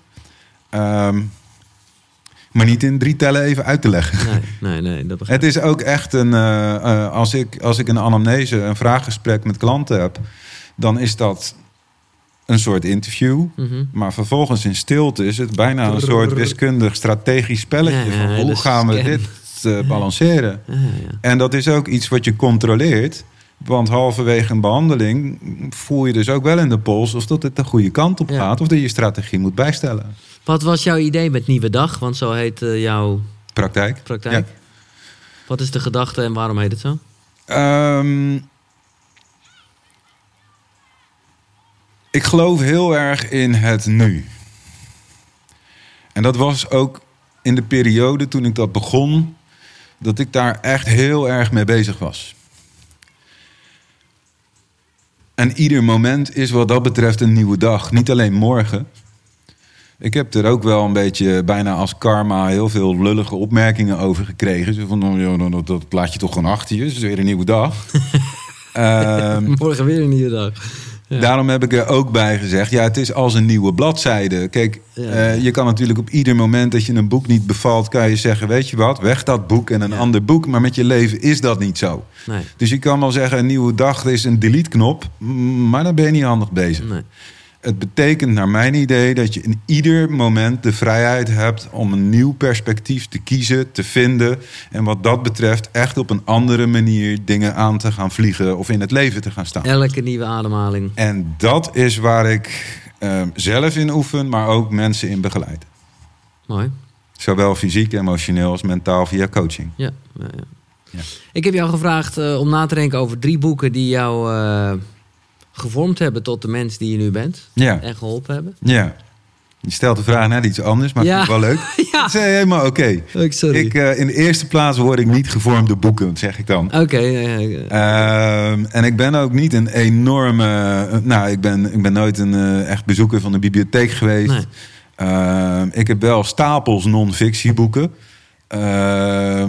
Um, maar niet in drie tellen even uit te leggen. Nee, nee, nee, dat begrijp Het is ook echt een... Uh, uh, als, ik, als ik een anamnese, een vraaggesprek met klanten heb... dan is dat een soort interview. Mhm. Maar vervolgens in stilte is het bijna een soort wiskundig strategisch spelletje... Ja, ja, van hoe hele gaan we scan. dit uh, balanceren? Ja, ja. En dat is ook iets wat je controleert... Want halverwege een behandeling voel je dus ook wel in de pols... of dat het de goede kant op Ja. gaat... of dat je je strategie moet bijstellen. Wat was jouw idee met Nieuwe Dag? Want zo heet uh, jouw Praktijk. praktijk. Wat is de gedachte en waarom heet het zo? Um, ik geloof heel erg in het nu. En dat was ook in de periode toen ik dat begon... dat ik daar echt heel erg mee bezig was. En ieder moment is wat dat betreft een nieuwe dag. Niet alleen morgen. Ik heb er ook wel een beetje bijna als karma... heel veel lullige opmerkingen over gekregen. Zo van, oh, joh, dat, dat laat je toch gewoon achter je. Het is weer een nieuwe dag. um, Morgen weer een nieuwe dag. Ja. Daarom heb ik er ook bij gezegd... ja, het is als een nieuwe bladzijde. Kijk, Ja. uh, je kan natuurlijk op ieder moment... dat je een boek niet bevalt, kan je zeggen... weet je wat, weg dat boek en een Ja. ander boek. Maar met je leven is dat niet zo. Nee, Dus je kan wel zeggen, een nieuwe dag is een delete-knop... maar dan ben je niet handig bezig. nee. Het betekent naar mijn idee dat je in ieder moment de vrijheid hebt... om een nieuw perspectief te kiezen, te vinden... en wat dat betreft echt op een andere manier dingen aan te gaan vliegen... of in het leven te gaan staan. Elke nieuwe ademhaling. En dat is waar ik uh, zelf in oefen, maar ook mensen in begeleid. Mooi. Zowel fysiek, emotioneel als mentaal via coaching. Ja, ja, ja. Ja. Ik heb jou gevraagd uh, om na te denken over drie boeken... die jou uh, gevormd hebben tot de mens die je nu bent. Ja, En geholpen hebben. ja. Je stelt de vraag net iets anders, maar Ja. vind ik wel leuk. Ja. Dat is helemaal oké. Oh, sorry. Ik, uh, in de eerste plaats word ik niet gevormd door boeken, zeg ik dan. Oké. Okay, uh, Uh, en ik ben ook niet een enorme... Uh, nou, ik ben, ik ben nooit een uh, echt bezoeker van de bibliotheek geweest. Nee. Uh, ik heb wel stapels non-fictieboeken. Uh,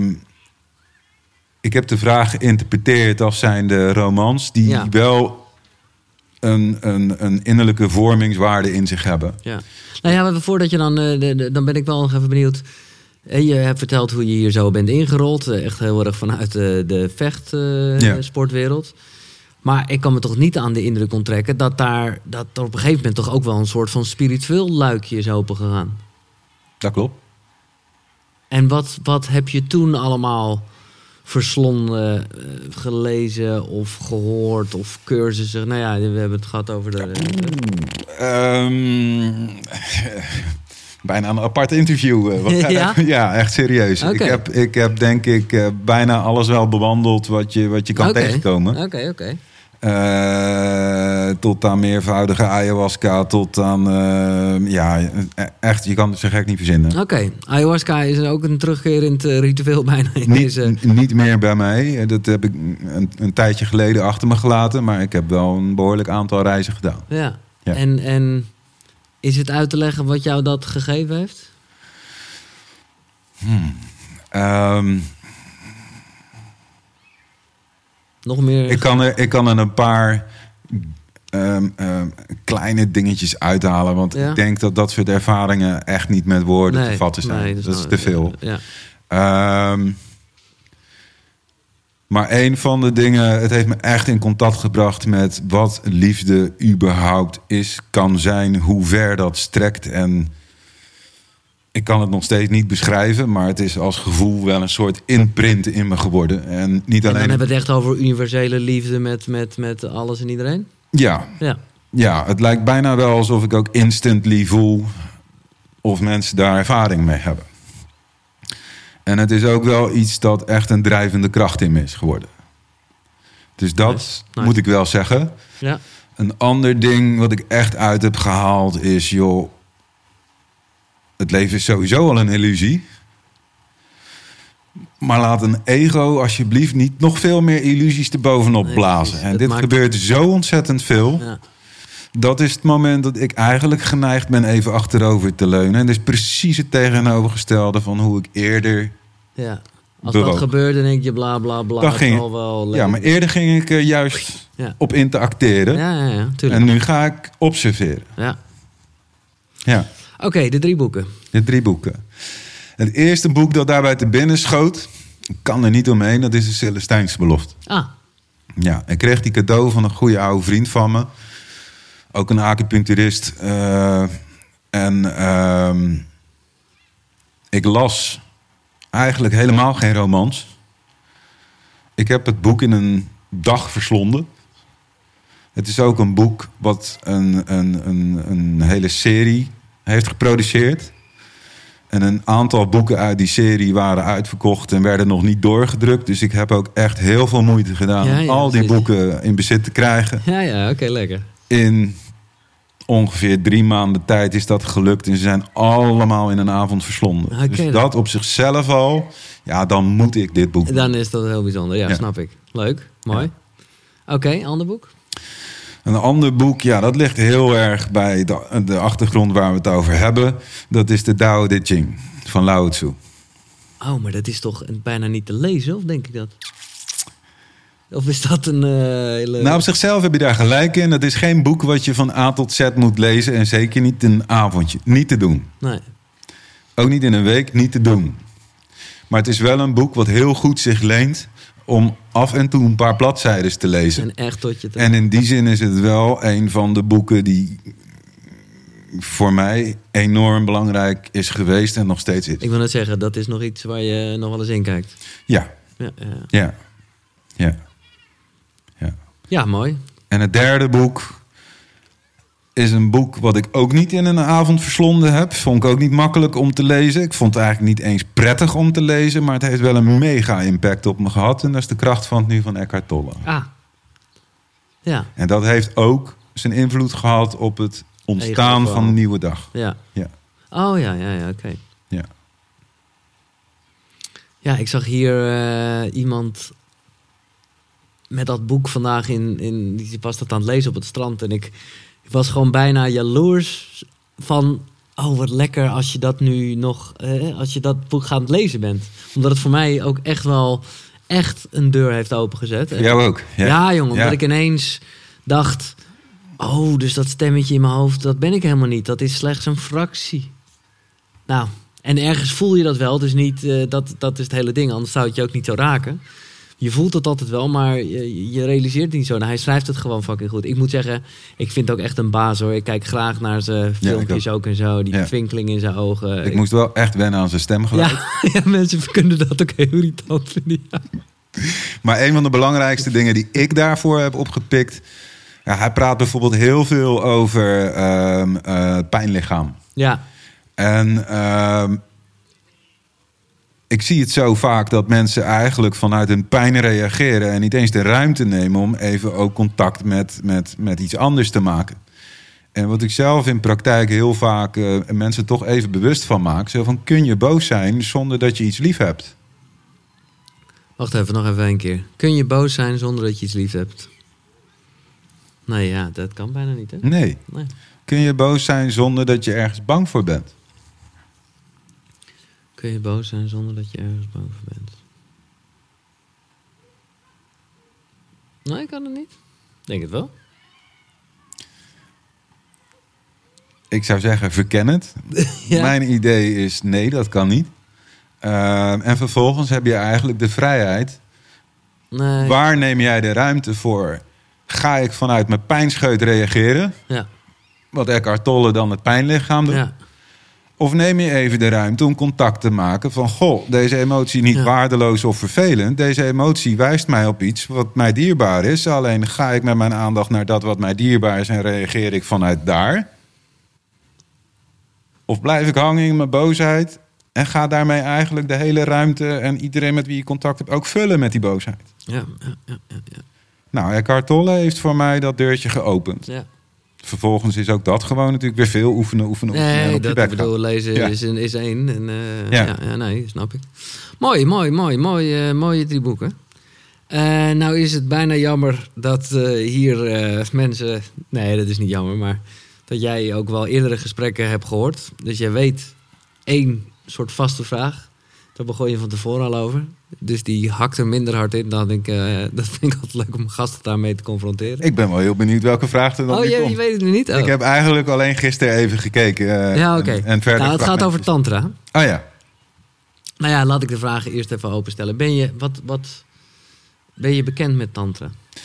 ik heb de vraag geïnterpreteerd als zijnde romans... die Ja. wel een, een, een innerlijke vormingswaarde in zich hebben. Ja. Nou ja, maar voordat je dan... Uh, de, de, dan ben ik wel nog even benieuwd. En je hebt verteld hoe je hier zo bent ingerold. Uh, echt heel erg vanuit de, de vechtsportwereld. Uh, Ja. Maar ik kan me toch niet aan de indruk onttrekken... dat daar dat er op een gegeven moment toch ook wel een soort van spiritueel luikje is opengegaan. Dat klopt. En wat, wat heb je toen allemaal verslonden, uh, gelezen of gehoord of cursussen? Nou ja, we hebben het gehad over de... Um, bijna een apart interview. Uh, wat, Ja? Ja, echt serieus. Okay. Ik, heb, ik heb denk ik uh, bijna alles wel bewandeld wat je, wat je kan Okay. tegenkomen. Oké, okay, oké. Okay. Uh, tot aan meervoudige ayahuasca, tot aan... Uh, ja, echt, je kan het zo gek niet verzinnen. Oké, okay. Ayahuasca is ook een terugkerend uh, ritueel bijna in niet, deze... niet meer bij mij. Dat heb ik een, een tijdje geleden achter me gelaten. Maar ik heb wel een behoorlijk aantal reizen gedaan. Ja. Ja. En, en is het uit te leggen wat jou dat gegeven heeft? Hmm. Um, Nog meer... ik, kan er, ik kan er een paar um, um, kleine dingetjes uithalen. Want Ja. ik denk dat dat soort ervaringen echt niet met woorden Nee, te vatten zijn. nee, dat is, nou- te veel. Ja. Um, maar een van de dingen, het heeft me echt in contact gebracht met wat liefde überhaupt is, kan zijn, hoe ver dat strekt. En ik kan het nog steeds niet beschrijven, maar het is als gevoel wel een soort imprint in me geworden. En niet En alleen. dan hebben we het echt over universele liefde met, met, met alles en iedereen? Ja, Ja. ja, het lijkt bijna wel alsof ik ook instantly voel of mensen daar ervaring mee hebben. En het is ook wel iets dat echt een drijvende kracht in me is geworden. Dus dat Nice, nice. moet ik wel zeggen. Ja. Een ander ding wat ik echt uit heb gehaald is, joh, het leven is sowieso al een illusie. Maar laat een ego alsjeblieft niet nog veel meer illusies erbovenop Nee, blazen. precies. En Het dit maakt- gebeurt zo ontzettend veel. Ja. Dat is het moment dat ik eigenlijk geneigd ben even achterover te leunen. En dat is precies het tegenovergestelde van hoe ik eerder... Ja. Als Bewoog. dat gebeurt, dan denk je bla bla bla. Dan het ging- zal wel Ja, maar eerder ging ik er juist Ja. op in te acteren. Ja, ja, ja, tuurlijk. En nu ga ik observeren. Ja. Ja, Oké, de drie boeken. de drie boeken. Het eerste boek dat daarbij te binnen schoot, ik kan er niet omheen, dat is de Celestijnse Belofte. Ah, Ja, ik kreeg die cadeau van een goede oude vriend van me. Ook een acupuncturist. Uh, en uh, ik las eigenlijk helemaal geen romans. Ik heb het boek in een dag verslonden. Het is ook een boek wat een, een, een, een hele serie heeft geproduceerd. En een aantal boeken uit die serie waren uitverkocht en werden nog niet doorgedrukt. Dus ik heb ook echt heel veel moeite gedaan Ja, om ja, al die precies. boeken in bezit te krijgen. ja, ja, oké, lekker. In ongeveer drie maanden tijd is dat gelukt. En ze zijn allemaal in een avond verslonden. Oké, dus dan. dat op zichzelf al, ja, dan moet ik dit boek doen. Dan is dat heel bijzonder. Ja, Ja. snap ik. Leuk, mooi. Oké, ander boek? Een ander boek, ja, dat ligt heel erg bij de, de achtergrond waar we het over hebben. Dat is de Tao Te Ching van Lao Tzu. Oh, maar dat is toch bijna niet te lezen, of denk ik dat? Of is dat een eh, hele... Nou, op zichzelf heb je daar gelijk in. Het is geen boek wat je van A tot Z moet lezen. En zeker niet in een avondje. Niet te doen. Nee. Ook niet in een week, niet te doen. Maar het is wel een boek wat heel goed zich leent om af en toe een paar bladzijden te lezen. En echt tot je... Te... En in die zin is het wel een van de boeken die voor mij enorm belangrijk is geweest en nog steeds is. Ik wil net zeggen, dat is nog iets waar je nog wel eens in kijkt. Ja, Ja, ja. ja, ja. ja. ja mooi. En het derde boek is een boek wat ik ook niet in een avond verslonden heb. Vond ik ook niet makkelijk om te lezen. Ik vond het eigenlijk niet eens prettig om te lezen, maar het heeft wel een mega impact op me gehad. En dat is De Kracht van het Nu van Eckhart Tolle. Ah. Ja, En dat heeft ook zijn invloed gehad op het ontstaan Ego van de nieuwe dag. ja. Ja. Oh ja, ja, ja, oké. Ja. Ja, ik zag hier eh, iemand met dat boek vandaag in, in... Die was dat aan het lezen op het strand. En ik, ik was gewoon bijna jaloers van... Oh, wat lekker als je dat nu nog... Eh, als je dat boek gaat lezen bent. Omdat het voor mij ook echt wel... echt een deur heeft opengezet. Voor jou ook? Ja, Ja, jongen. Ja. Dat ik ineens dacht... Oh, dus dat stemmetje in mijn hoofd, dat ben ik helemaal niet. Dat is slechts een fractie. Nou, en ergens voel je dat wel. Dus niet, eh, dat, dat is het hele ding. Anders zou het je ook niet zo raken. Je voelt het altijd wel, maar je, je realiseert het niet zo. Nou, hij schrijft het gewoon fucking goed. Ik moet zeggen, ik vind het ook echt een baas hoor. Ik kijk graag naar zijn filmpjes ook. ook en zo. Die Ja. twinkeling in zijn ogen. Ik moest wel echt wennen aan zijn stemgeluid. ja, ja, mensen kunnen dat ook heel irritant vinden. Ja. Maar een van de belangrijkste dingen die ik daarvoor heb opgepikt... Ja, hij praat bijvoorbeeld heel veel over ehm, eh, pijnlichaam. ja. En ehm, ik zie het zo vaak dat mensen eigenlijk vanuit hun pijn reageren... en niet eens de ruimte nemen om even ook contact met, met, met iets anders te maken. En wat ik zelf in praktijk heel vaak uh, mensen toch even bewust van maak... zo van, kun je boos zijn zonder dat je iets lief hebt? Wacht even, nog even een keer. Kun je boos zijn zonder dat je iets lief hebt? Nee, ja, dat kan bijna niet, hè? Nee. Nee. Kun je boos zijn zonder dat je ergens bang voor bent? Kun je boos zijn zonder dat je ergens bang voor bent? Nee, ik kan het niet. Denk het wel. Ik zou zeggen, verken het. Ja. Mijn idee is, nee, dat kan niet. Uh, en vervolgens heb je eigenlijk de vrijheid. Nee. Waar neem jij de ruimte voor? Ga ik vanuit mijn pijnscheut reageren? Ja. Wat Eckhart Tolle dan het pijnlichaam doet? Ja. Of neem je even de ruimte om contact te maken van... goh, deze emotie niet Ja. waardeloos of vervelend. Deze emotie wijst mij op iets wat mij dierbaar is. Alleen ga ik met mijn aandacht naar dat wat mij dierbaar is... en reageer ik vanuit daar? Of blijf ik hangen in mijn boosheid... en ga daarmee eigenlijk de hele ruimte... en iedereen met wie je contact hebt ook vullen met die boosheid? Ja, ja, ja, ja, ja. Nou, Eckhart Tolle heeft voor mij dat deurtje geopend. ja. Vervolgens is ook dat gewoon natuurlijk weer veel oefenen, oefenen, oefenen. en Nee, op je dat bek ik bedoel, gaan. lezen Ja. is, een, is één. En, uh, Ja. ja. Ja, nee, snap ik. Mooi, mooi, mooi. mooi uh, mooie drie boeken. Uh, nou is het bijna jammer dat uh, hier uh, mensen... Nee, dat is niet jammer, maar dat jij ook wel eerdere gesprekken hebt gehoord. Dus jij weet één soort vaste vraag. Daar begon je van tevoren al over. Dus die hakt er minder hard in. Dan denk ik, uh, dat vind ik altijd leuk om gasten daarmee te confronteren. Ik ben wel heel benieuwd welke vraag er dan oh, nu je, komt. je weet het nu niet? Oh. Ik heb eigenlijk alleen gisteren even gekeken. Uh, ja, oké. En, en verder nou, het gaat over fragmentjes. tantra. Oh ja. Nou ja, laat ik de vragen eerst even openstellen. Ben je, wat, wat, ben je bekend met tantra?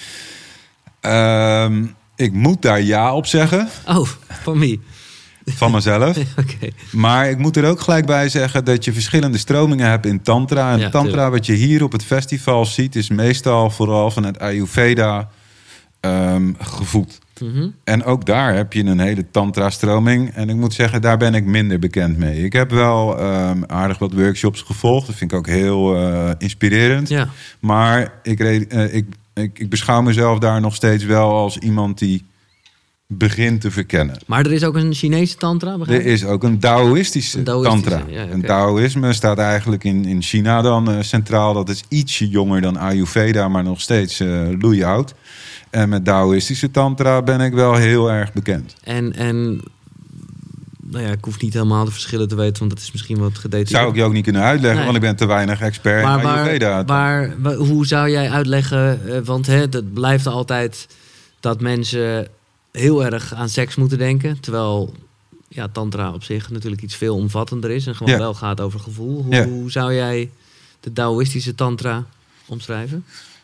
Um, ik moet daar ja op zeggen. Oh, van wie? Van mezelf. Oké. Okay. Maar ik moet er ook gelijk bij zeggen dat je verschillende stromingen hebt in tantra. En Ja, tantra tuurlijk. wat je hier op het festival ziet... is meestal vooral vanuit Ayurveda um, gevoed. Mm-hmm. En ook daar heb je een hele tantra-stroming. En ik moet zeggen, daar ben ik minder bekend mee. Ik heb wel um, aardig wat workshops gevolgd. Dat vind ik ook heel uh, inspirerend. Ja. Maar ik, re- uh, ik, ik, ik beschouw mezelf daar nog steeds wel als iemand die begint te verkennen. Maar er is ook een Chinese tantra, begrijp Er ik? is ook een Taoïstische, Een Taoïstische, tantra. ja, oké. En Taoïsme staat eigenlijk in, in China dan uh, centraal. Dat is ietsje jonger dan Ayurveda, maar nog steeds uh, loeioud. En met Taoïstische tantra ben ik wel heel erg bekend. En, en nou ja, ik hoef niet helemaal de verschillen te weten, want dat is misschien wat gedetailleerd. Zou ik je ook niet kunnen uitleggen, Nee. want ik ben te weinig expert Maar in waar, Ayurveda. waar, waar, hoe zou jij uitleggen, uh, want hè, dat blijft altijd dat mensen heel erg aan seks moeten denken, terwijl ja, tantra op zich natuurlijk iets veel omvattender is en gewoon Ja. wel gaat over gevoel. Hoe, Ja. hoe zou jij de Taoïstische tantra omschrijven?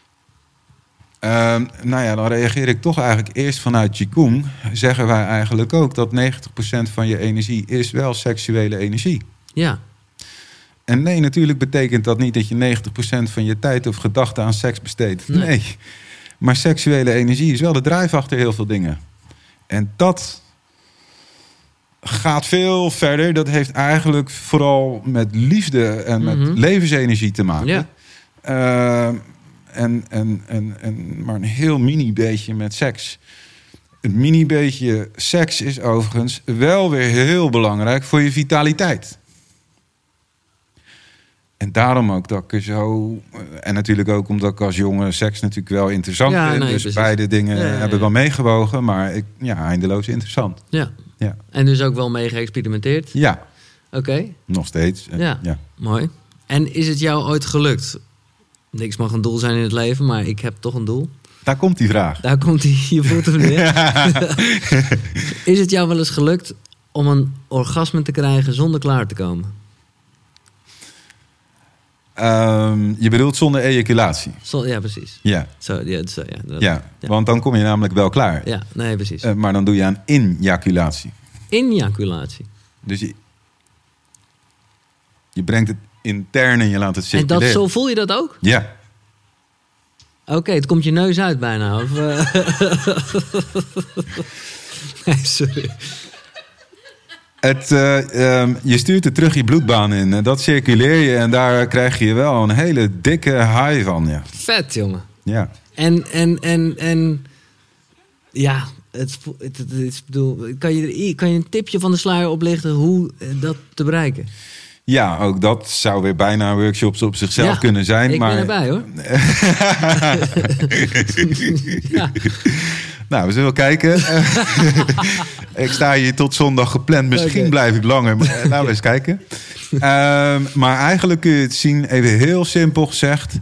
Um, nou ja, dan reageer ik toch eigenlijk eerst vanuit Qigong. Zeggen wij eigenlijk ook dat negentig procent van je energie is wel seksuele energie. Ja, En nee, natuurlijk betekent dat niet dat je negentig procent van je tijd of gedachten aan seks besteedt. Nee. Nee. Maar seksuele energie is wel de drijf achter heel veel dingen. En dat gaat veel verder. Dat heeft eigenlijk vooral met liefde en met Mhm. levensenergie te maken. ja. Uh, en, en, en, en maar een heel mini beetje met seks. Het mini beetje seks is overigens wel weer heel belangrijk voor je vitaliteit. En daarom ook dat ik er zo... En natuurlijk ook omdat ik als jongen seks natuurlijk wel interessant Ja, vind. nee, dus precies. beide dingen Ja, ja, ja. hebben wel meegewogen. Maar ik, ja, eindeloos interessant. ja. Ja. En dus ook wel mee geëxperimenteerd? Ja, Oké, nog steeds. En, Ja. ja. mooi. En is het jou ooit gelukt? Niks mag een doel zijn in het leven, maar ik heb toch een doel. Daar komt die vraag. Daar komt hij, je voelt hem weer. Is het jou wel eens gelukt om een orgasme te krijgen zonder klaar te komen? Um, je bedoelt zonder ejaculatie? Zo, ja, precies. Ja. Zo, ja, zo, ja, dat- Ja, ja. want dan kom je namelijk wel klaar. Ja, nee, precies. Uh, maar dan doe je aan injaculatie. Injaculatie. Dus je, je brengt het intern en je laat het En circuleren. dat, zo voel je dat ook? Ja. Oké, het komt je neus uit bijna. Of, uh... nee, sorry. Het, uh, um, je stuurt het terug je bloedbaan in. En dat circuleer je en daar krijg je wel een hele dikke high van. Ja. Vet, jongen. Ja. En, en, en, en ja, het, het, het, is, bedoel, kan, je, kan je een tipje van de sluier oplichten hoe eh, dat te bereiken? Ja, ook dat zou weer bijna workshops op zichzelf Ja, kunnen zijn. Ik maar... ben erbij hoor. ja. Nou, we zullen kijken. Ik sta hier tot zondag gepland. Misschien Okay. blijf ik langer. Maar laten we eens kijken. Um, maar eigenlijk kun je het zien, even heel simpel gezegd.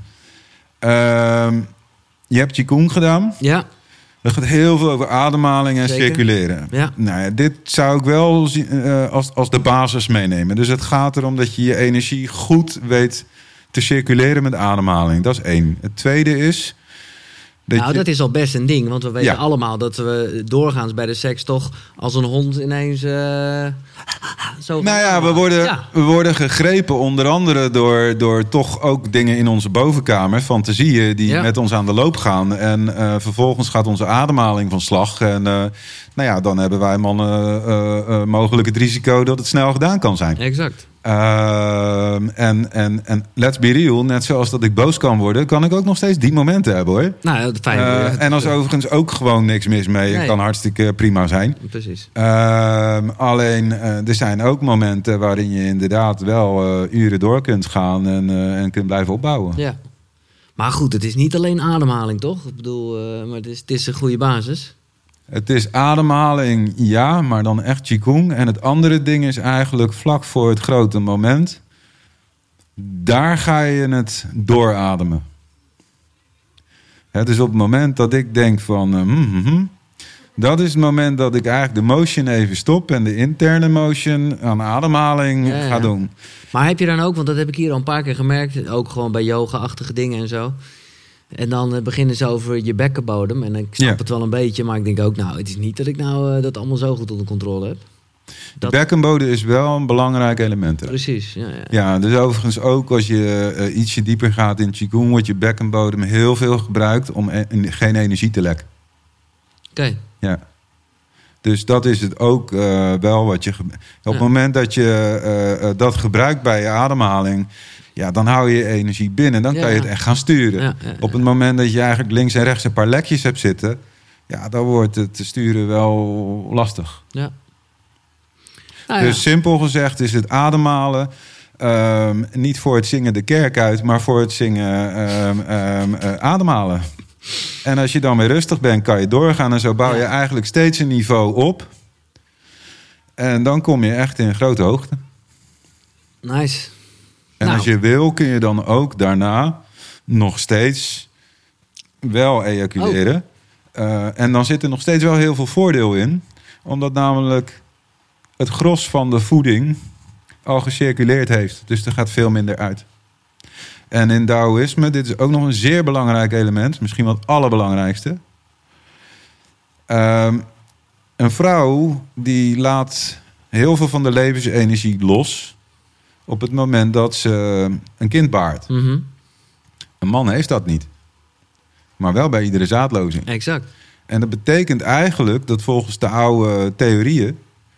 Um, je hebt Qigong gedaan. Ja, Er gaat heel veel over ademhaling en Zeker. circuleren. Ja. Nou ja, dit zou ik wel zien, uh, als, als de basis meenemen. Dus het gaat erom dat je je energie goed weet te circuleren met ademhaling. Dat is één. Het tweede is... Dat nou, je... dat is al best een ding. Want we weten Ja. allemaal dat we doorgaans bij de seks toch als een hond ineens uh, zo... Nou ja, we worden, Ja. we worden gegrepen onder andere door, door toch ook dingen in onze bovenkamer. Fantasieën die Ja. met ons aan de loop gaan. En uh, vervolgens gaat onze ademhaling van slag. En uh, nou ja, dan hebben wij mannen uh, uh, mogelijk het risico dat het snel gedaan kan zijn. Exact. Uh, en, en, en let's be real, net zoals dat ik boos kan worden, kan ik ook nog steeds die momenten hebben hoor. Nou, ja, fijn. Uh, en als overigens ook gewoon niks mis mee. Nee. Het kan hartstikke prima zijn. Precies. Uh, alleen, uh, er zijn ook momenten waarin je inderdaad wel uh, uren door kunt gaan en, uh, en kunt blijven opbouwen. Ja. Maar goed, het is niet alleen ademhaling, toch? Ik bedoel, uh, maar het is, het is een goede basis. Het is ademhaling, ja, maar dan echt Qigong. En het andere ding is eigenlijk vlak voor het grote moment. Daar ga je het doorademen. Het is op het moment dat ik denk van... Uh, mm, mm, mm, dat is het moment dat ik eigenlijk de motion even stop... en de interne motion aan ademhaling Ja, ja. ga doen. Maar heb je dan ook, want dat heb ik hier al een paar keer gemerkt... ook gewoon bij yoga-achtige dingen en zo... En dan uh, beginnen ze over je bekkenbodem. En ik snap Ja. het wel een beetje, maar ik denk ook... nou, het is niet dat ik nou uh, dat allemaal zo goed onder controle heb. Dat... De bekkenbodem is wel een belangrijk element. Erin. Precies, ja. ja. Ja, dus overigens ook als je uh, ietsje dieper gaat in Qigong... wordt je bekkenbodem heel veel gebruikt om e- geen energie te lekken. Oké, okay. Ja. Dus dat is het ook uh, wel wat je... Ge- Op Ja. het moment dat je uh, uh, dat gebruikt bij je ademhaling... ja, dan hou je je energie binnen. Dan Ja, kan je het ja. echt gaan sturen. Ja, ja, ja. Op het moment dat je eigenlijk links en rechts een paar lekjes hebt zitten... ja, dan wordt het sturen wel lastig. ja. Nou, ja. Dus simpel gezegd is het ademhalen... Um, niet voor het zingen de kerk uit... maar voor het zingen um, um, uh, ademhalen. En als je dan weer rustig bent, kan je doorgaan... en zo bouw je Ja. eigenlijk steeds een niveau op... En dan kom je echt in grote hoogte. Nice. En Nou. als je wil, kun je dan ook daarna nog steeds wel ejaculeren. Oh. Uh, en dan zit er nog steeds wel heel veel voordeel in. Omdat namelijk het gros van de voeding al gecirculeerd heeft. Dus er gaat veel minder uit. En in Taoïsme, dit is ook nog een zeer belangrijk element. Misschien wel het allerbelangrijkste. Um, een vrouw die laat heel veel van de levensenergie los... op het moment dat ze een kind baart. Mm-hmm. Een man heeft dat niet. Maar wel bij iedere zaadlozing. Exact. En dat betekent eigenlijk dat volgens de oude theorieën...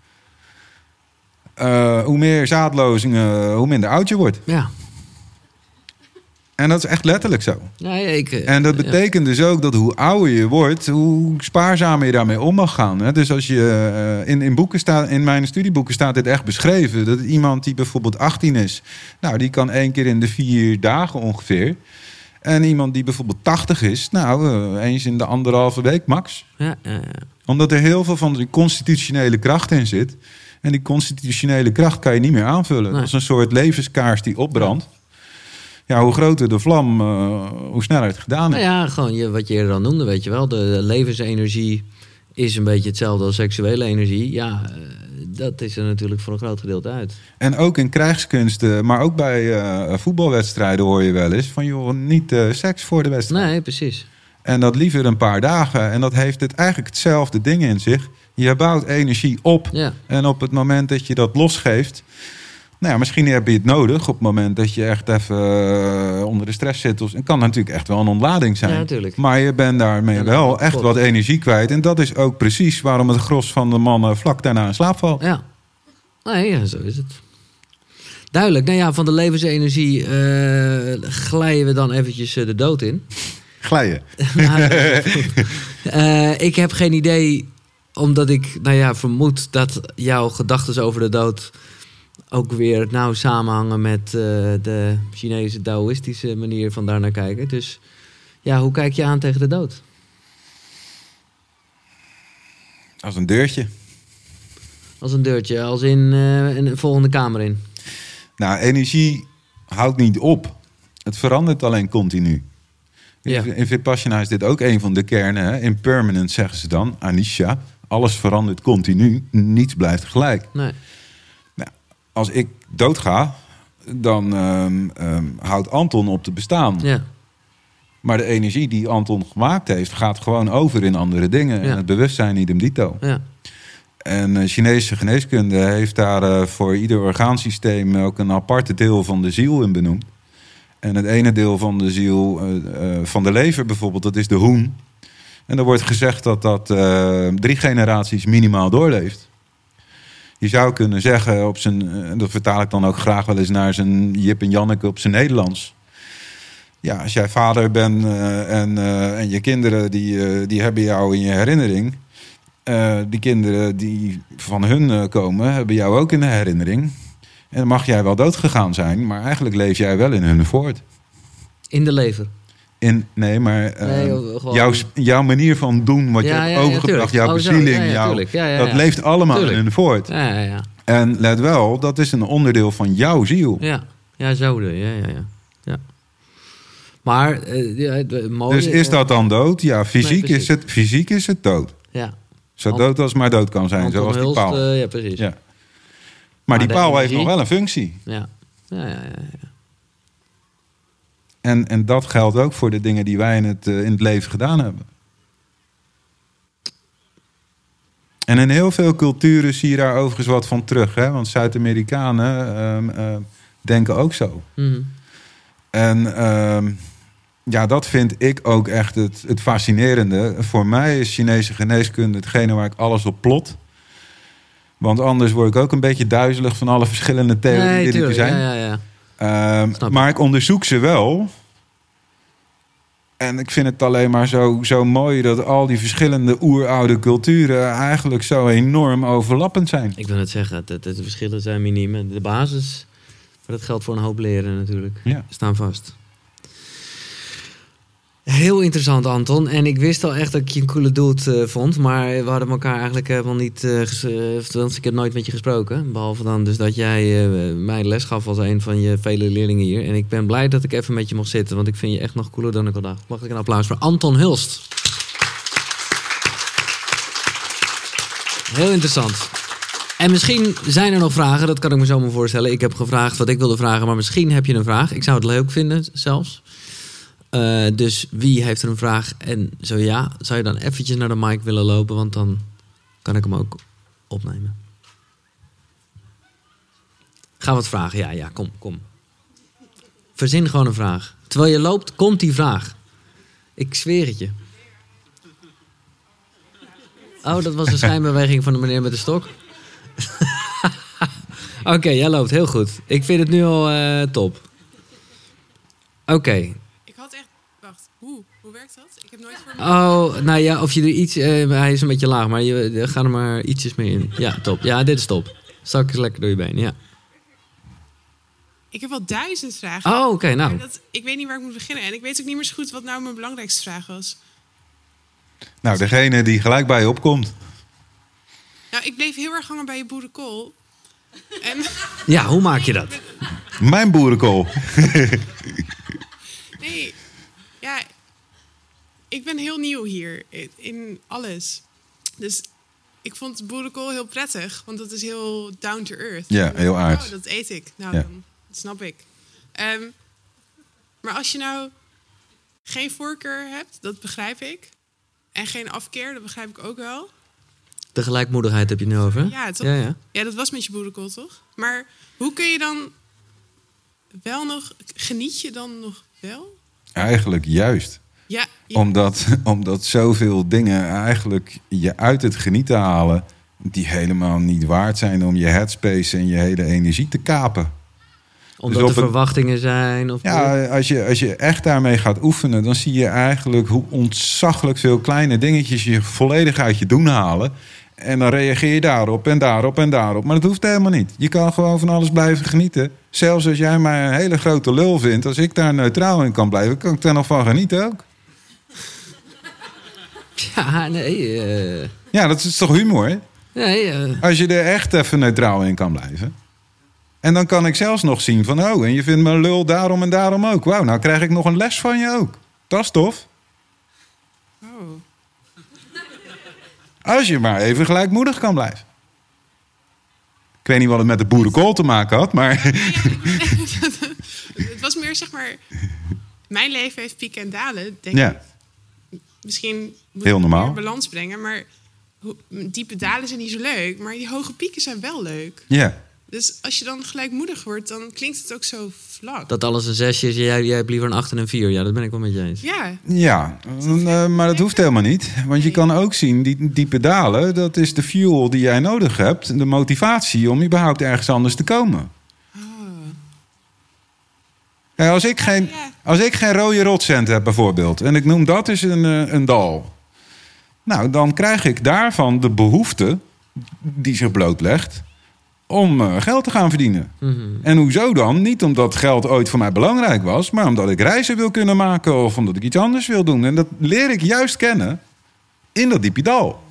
Uh, hoe meer zaadlozingen, hoe minder oud je wordt. Ja. En dat is echt letterlijk zo. Nee, ik, uh, En dat betekent ja. dus ook dat hoe ouder je wordt... hoe spaarzamer je daarmee om mag gaan. Hè? Dus als je uh, in, in, boeken staat, in mijn studieboeken staat dit echt beschreven... dat iemand die bijvoorbeeld achttien is... nou, die kan één keer in de vier dagen ongeveer... En iemand die bijvoorbeeld tachtig is... nou, uh, eens in de anderhalve week max. Ja, ja, ja. Omdat er heel veel van die constitutionele kracht in zit... En die constitutionele kracht kan je niet meer aanvullen. Nee. Dat is een soort levenskaars die opbrandt. Ja, hoe groter de vlam, uh, hoe sneller het gedaan Nou is. ja, gewoon je, wat je eerder al noemde, weet je wel. De, de levensenergie is een beetje hetzelfde als seksuele energie. Ja, uh, dat is er natuurlijk voor een groot gedeelte uit. En ook in krijgskunsten, maar ook bij uh, voetbalwedstrijden hoor je wel eens... van joh, niet uh, seks voor de wedstrijd. Nee, precies. En dat liever een paar dagen. En dat heeft het eigenlijk hetzelfde ding in zich. Je bouwt energie op. Ja. En op het moment dat je dat losgeeft... Nou ja, misschien heb je het nodig op het moment dat je echt even uh, onder de stress zit. Het kan natuurlijk echt wel een ontlading zijn. Ja, natuurlijk. Maar je bent daarmee Ja, wel dat echt klopt. wat energie kwijt. En dat is ook precies waarom het gros van de mannen vlak daarna in slaap valt. Ja. Nee, ja, zo is het. Duidelijk. Nou ja, van de levensenergie uh, glijden we dan eventjes uh, de dood in. Glijden. uh, ik heb geen idee, omdat ik nou ja, vermoed dat jouw gedachten over de dood ook weer nauw samenhangen met uh, de Chinese Taoïstische manier van daar naar kijken. Dus ja, hoe kijk je aan tegen de dood? Als een deurtje. Als een deurtje, als in uh, een volgende kamer in. Nou, energie houdt niet op. Het verandert alleen continu. Ja. In Vipassana is dit ook een van de kernen. Hè? Impermanent zeggen ze dan, anicca. Alles verandert continu, niets blijft gelijk. Nee. Nou, als ik doodga, dan um, um, houdt Anton op te bestaan. Ja. Maar de energie die Anton gemaakt heeft, gaat gewoon over in andere dingen. Ja. En het bewustzijn idem dito. Ja. En uh, Chinese geneeskunde heeft daar uh, voor ieder orgaansysteem ook een aparte deel van de ziel in benoemd. En het ene deel van de ziel, uh, uh, van de lever bijvoorbeeld, dat is de hoen. En er wordt gezegd dat dat uh, drie generaties minimaal doorleeft. Je zou kunnen zeggen, op zijn, uh, dat vertaal ik dan ook graag wel eens naar zijn Jip en Janneke op zijn Nederlands. Ja, als jij vader bent uh, en, uh, en je kinderen die, uh, die hebben jou in je herinnering. Uh, die kinderen die van hun uh, komen, hebben jou ook in de herinnering. En dan mag jij wel doodgegaan zijn, maar eigenlijk leef jij wel in hun voort. In de lever. In, nee, maar uh, Nee, gewoon- jouw, jouw manier van doen, wat Ja, je ja, hebt ja, overgebracht, tuurlijk. jouw Oh, zo. bezieling, Ja, ja, jouw, tuurlijk. Ja, ja, dat ja. leeft allemaal Tuurlijk. in hun voort. Ja, ja, ja. En let wel, dat is een onderdeel van jouw ziel. Ja, ja zo de, ja, ja, ja. ja. Maar, uh, ja, de, mooie, Dus is dat dan dood? Ja, fysiek, Nee, precies. is, het, fysiek is het dood. Ja. Zo Ant- dood als maar dood kan zijn, Anton zoals die Hulst, paal. uh, ja, precies. Ja, Ja. Maar die de paal heeft energie? nog wel een functie. ja, ja, ja, ja. En, en dat geldt ook voor de dingen die wij in het, uh, in het leven gedaan hebben. En in heel veel culturen zie je daar overigens wat van terug. Hè? Want Zuid-Amerikanen um, uh, denken ook zo. Mhm. En um, ja, dat vind ik ook echt het, het fascinerende. Voor mij is Chinese geneeskunde hetgene waar ik alles op plot. Want anders word ik ook een beetje duizelig van alle verschillende theorieën Nee, die er tuurlijk, zijn. ja, ja, ja. Um, Snap maar ik. ik onderzoek ze wel. En ik vind het alleen maar zo, zo mooi dat al die verschillende oeroude culturen eigenlijk zo enorm overlappend zijn. Ik wil net zeggen, de, de, de verschillen zijn miniem. De basis, maar dat geldt voor een hoop leren natuurlijk, Ja. staan vast. Heel interessant, Anton. En ik wist al echt dat ik je een coole dude uh, vond. Maar we hadden elkaar eigenlijk helemaal niet... Uh, ges- uh, althans, ik heb nooit met je gesproken. Behalve dan dus dat jij uh, mij les gaf als een van je vele leerlingen hier. En ik ben blij dat ik even met je mocht zitten. Want ik vind je echt nog cooler dan ik al dacht. Mag ik een applaus voor Anton Hulst? Heel interessant. En misschien zijn er nog vragen. Dat kan ik me zo maar voorstellen. Ik heb gevraagd wat ik wilde vragen. Maar misschien heb je een vraag. Ik zou het leuk vinden zelfs. Uh, dus wie heeft er een vraag? En zo ja, zou je dan eventjes naar de mic willen lopen? Want dan kan ik hem ook opnemen. Gaan we het vragen? Ja, ja, kom, kom. Verzin gewoon een vraag. Terwijl je loopt, komt die vraag. Ik zweer het je. Oh, dat was een schijnbeweging van de meneer met de stok. Oké, okay, jij loopt heel goed. Ik vind het nu al uh, top. Oké. Okay. Ik had echt... Wacht, hoe? Hoe werkt dat? Ik heb nooit voor... Oh, nou ja, of je er iets... Uh, hij is een beetje laag, maar je uh, gaat er maar ietsjes meer in. Ja, top. Ja, dit is top. Zak eens lekker door je benen, ja. Ik heb wel duizend vragen. Oh, oké, okay, nou. Dat, ik weet niet waar ik moet beginnen. En ik weet ook niet meer zo goed wat nou mijn belangrijkste vraag was. Nou, degene die gelijk bij je opkomt. Nou, ik bleef heel erg hangen bij je boerenkool. En... Ja, hoe maak je dat? Mijn boerenkool. Nee, ja, ik ben heel nieuw hier in alles. Dus ik vond boerenkool heel prettig, want dat is heel down to earth. Ja, heel aardig. Oh, dat eet ik. Nou, Ja. dan, dat snap ik. Um, maar als je nou geen voorkeur hebt, dat begrijp ik. En geen afkeer, dat begrijp ik ook wel. De gelijkmoedigheid heb je nu over, hè? Ja, toch? Ja, ja. Ja, dat was met je boerenkool, toch? Maar hoe kun je dan wel nog... Geniet je dan nog wel? Eigenlijk juist. Ja, ja. Omdat, omdat zoveel dingen eigenlijk je uit het genieten halen... die helemaal niet waard zijn om je headspace en je hele energie te kapen. Omdat Dus er op een- verwachtingen zijn? Of Ja, als je, als je echt daarmee gaat oefenen... dan zie je eigenlijk hoe ontzaglijk veel kleine dingetjes... je volledig uit je doen halen. En dan reageer je daarop en daarop en daarop. Maar dat hoeft helemaal niet. Je kan gewoon van alles blijven genieten. Zelfs als jij mij een hele grote lul vindt... als ik daar neutraal in kan blijven... kan ik daar nog van genieten ook. Ja, nee. Uh, Ja, dat is toch humor? Nee, uh, Als je er echt even neutraal in kan blijven. En dan kan ik zelfs nog zien van... oh, en je vindt me lul daarom en daarom ook. Wauw, nou krijg ik nog een les van je ook. Dat is tof. Oh. Als je maar even gelijkmoedig kan blijven. Ik weet niet wat het met de boerenkool te maken had, maar... Het was meer, zeg maar... Mijn leven heeft pieken en dalen, denk ja. ik. Misschien moet Heel ik normaal. meer balans brengen, maar... ho- diepe dalen zijn niet zo leuk, maar die hoge pieken zijn wel leuk. Ja. Dus als je dan gelijkmoedig wordt, dan klinkt het ook zo vlak. dat alles een zesje is. Jij, jij hebt liever een acht en een vier. Ja, dat ben ik wel met je eens. Ja, Ja, uh, maar dat hoeft helemaal niet. Want je kan ook zien, die, die pedalen... dat is de fuel die jij nodig hebt. De motivatie om überhaupt ergens anders te komen. Ja, als, ik geen, als ik geen rode rotcent heb bijvoorbeeld... en ik noem dat eens een, uh, een dal... nou, dan krijg ik daarvan de behoefte... die zich blootlegt... om uh, geld te gaan verdienen. Mm-hmm. En hoezo dan? Niet omdat geld ooit voor mij belangrijk was... maar omdat ik reizen wil kunnen maken... of omdat ik iets anders wil doen. En dat leer ik juist kennen in dat diepe dal.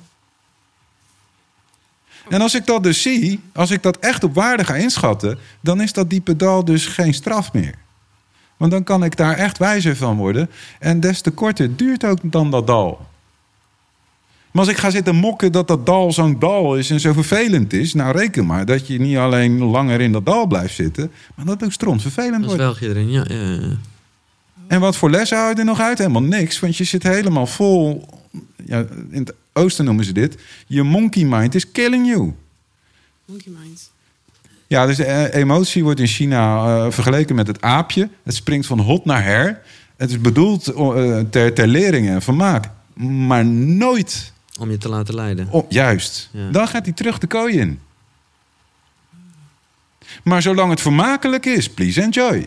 En als ik dat dus zie... als ik dat echt op waarde ga inschatten... dan is dat diepe dal dus geen straf meer. Want dan kan ik daar echt wijzer van worden. En des te korter duurt ook dan dat dal. Maar als ik ga zitten mokken dat dat dal zo'n dal is en zo vervelend is... nou, reken maar dat je niet alleen langer in dat dal blijft zitten... maar dat het ook strontvervelend Dan wordt. zwelg je erin, ja. ja, ja. En wat voor lessen hou je er nog uit? Helemaal niks, want je zit helemaal vol... Ja, in het oosten noemen ze dit... je monkey mind is killing you. monkey mind. Ja, dus de eh, emotie wordt in China uh, vergeleken met het aapje. Het springt van hot naar her. Het is bedoeld uh, ter, ter lering en vermaak. Maar nooit... Om je te laten leiden. Oh, juist. Ja. Dan gaat hij terug de kooi in. Maar zolang het vermakelijk is, please enjoy.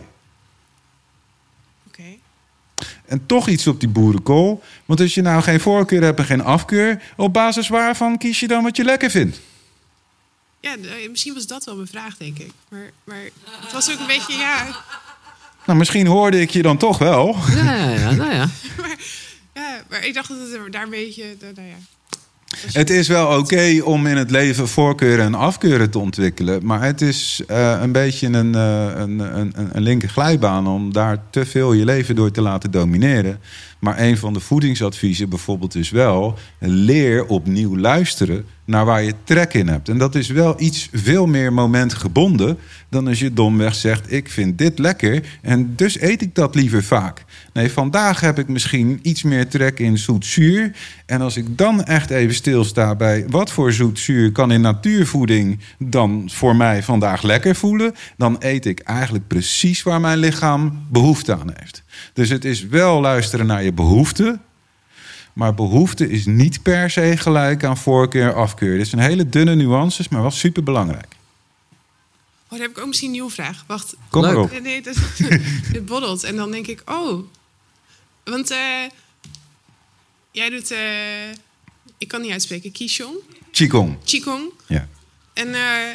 Oké. En toch iets op die boerenkool. Want als je nou geen voorkeur hebt en geen afkeur... op basis waarvan kies je dan wat je lekker vindt? Ja, d- misschien was dat wel mijn vraag, denk ik. Maar, maar het was ook een beetje, ja... Nou, misschien hoorde ik je dan toch wel. Ja, ja, ja, nou ja. Maar, ja, maar ik dacht dat het daar een beetje... Nou ja. Het is wel oké om in het leven voorkeuren en afkeuren te ontwikkelen. Maar het is uh, een beetje een, uh, een, een, een linker glijbaan om daar te veel je leven door te laten domineren. Maar een van de voedingsadviezen bijvoorbeeld is wel... leer opnieuw luisteren naar waar je trek in hebt. En dat is wel iets veel meer momentgebonden... dan als je domweg zegt, ik vind dit lekker... en dus eet ik dat liever vaak. Nee, vandaag heb ik misschien iets meer trek in zoet-zuur. En als ik dan echt even stilsta bij... wat voor zoet-zuur kan in natuurvoeding dan voor mij vandaag lekker voelen... dan eet ik eigenlijk precies waar mijn lichaam behoefte aan heeft. Dus het is wel luisteren naar je behoefte... maar behoefte is niet per se gelijk aan voorkeur en afkeur. Dit zijn hele dunne nuances, maar wel superbelangrijk. Oh, dan heb ik ook misschien een nieuwe vraag. Wacht. Kom Leuk. maar op. Nee, nee, dat, dit boddelt. En dan denk ik, oh. Want eh, jij doet, eh, ik kan niet uitspreken, Qigong. Qigong. Qigong. Ja. En, eh,